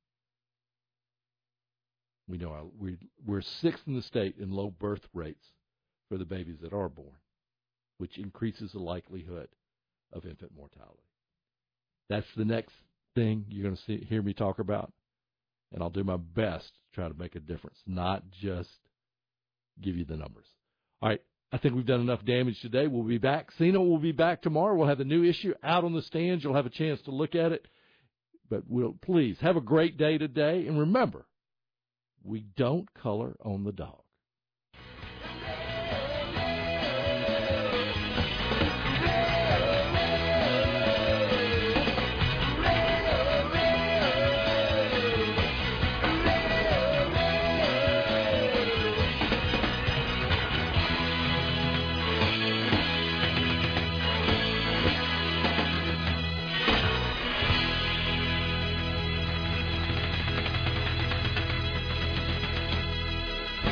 We know our, we, we're sixth in the state in low birth rates for the babies that are born, which increases the likelihood of infant mortality. That's the next thing you're going to see, hear me talk about, and I'll do my best to try to make a difference, not just give you the numbers. All right, I think we've done enough damage today. We'll be back. Cena will be back tomorrow. We'll have the new issue out on the stands. You'll have a chance to look at it. But we'll please have a great day today, and remember, we don't color on the dog.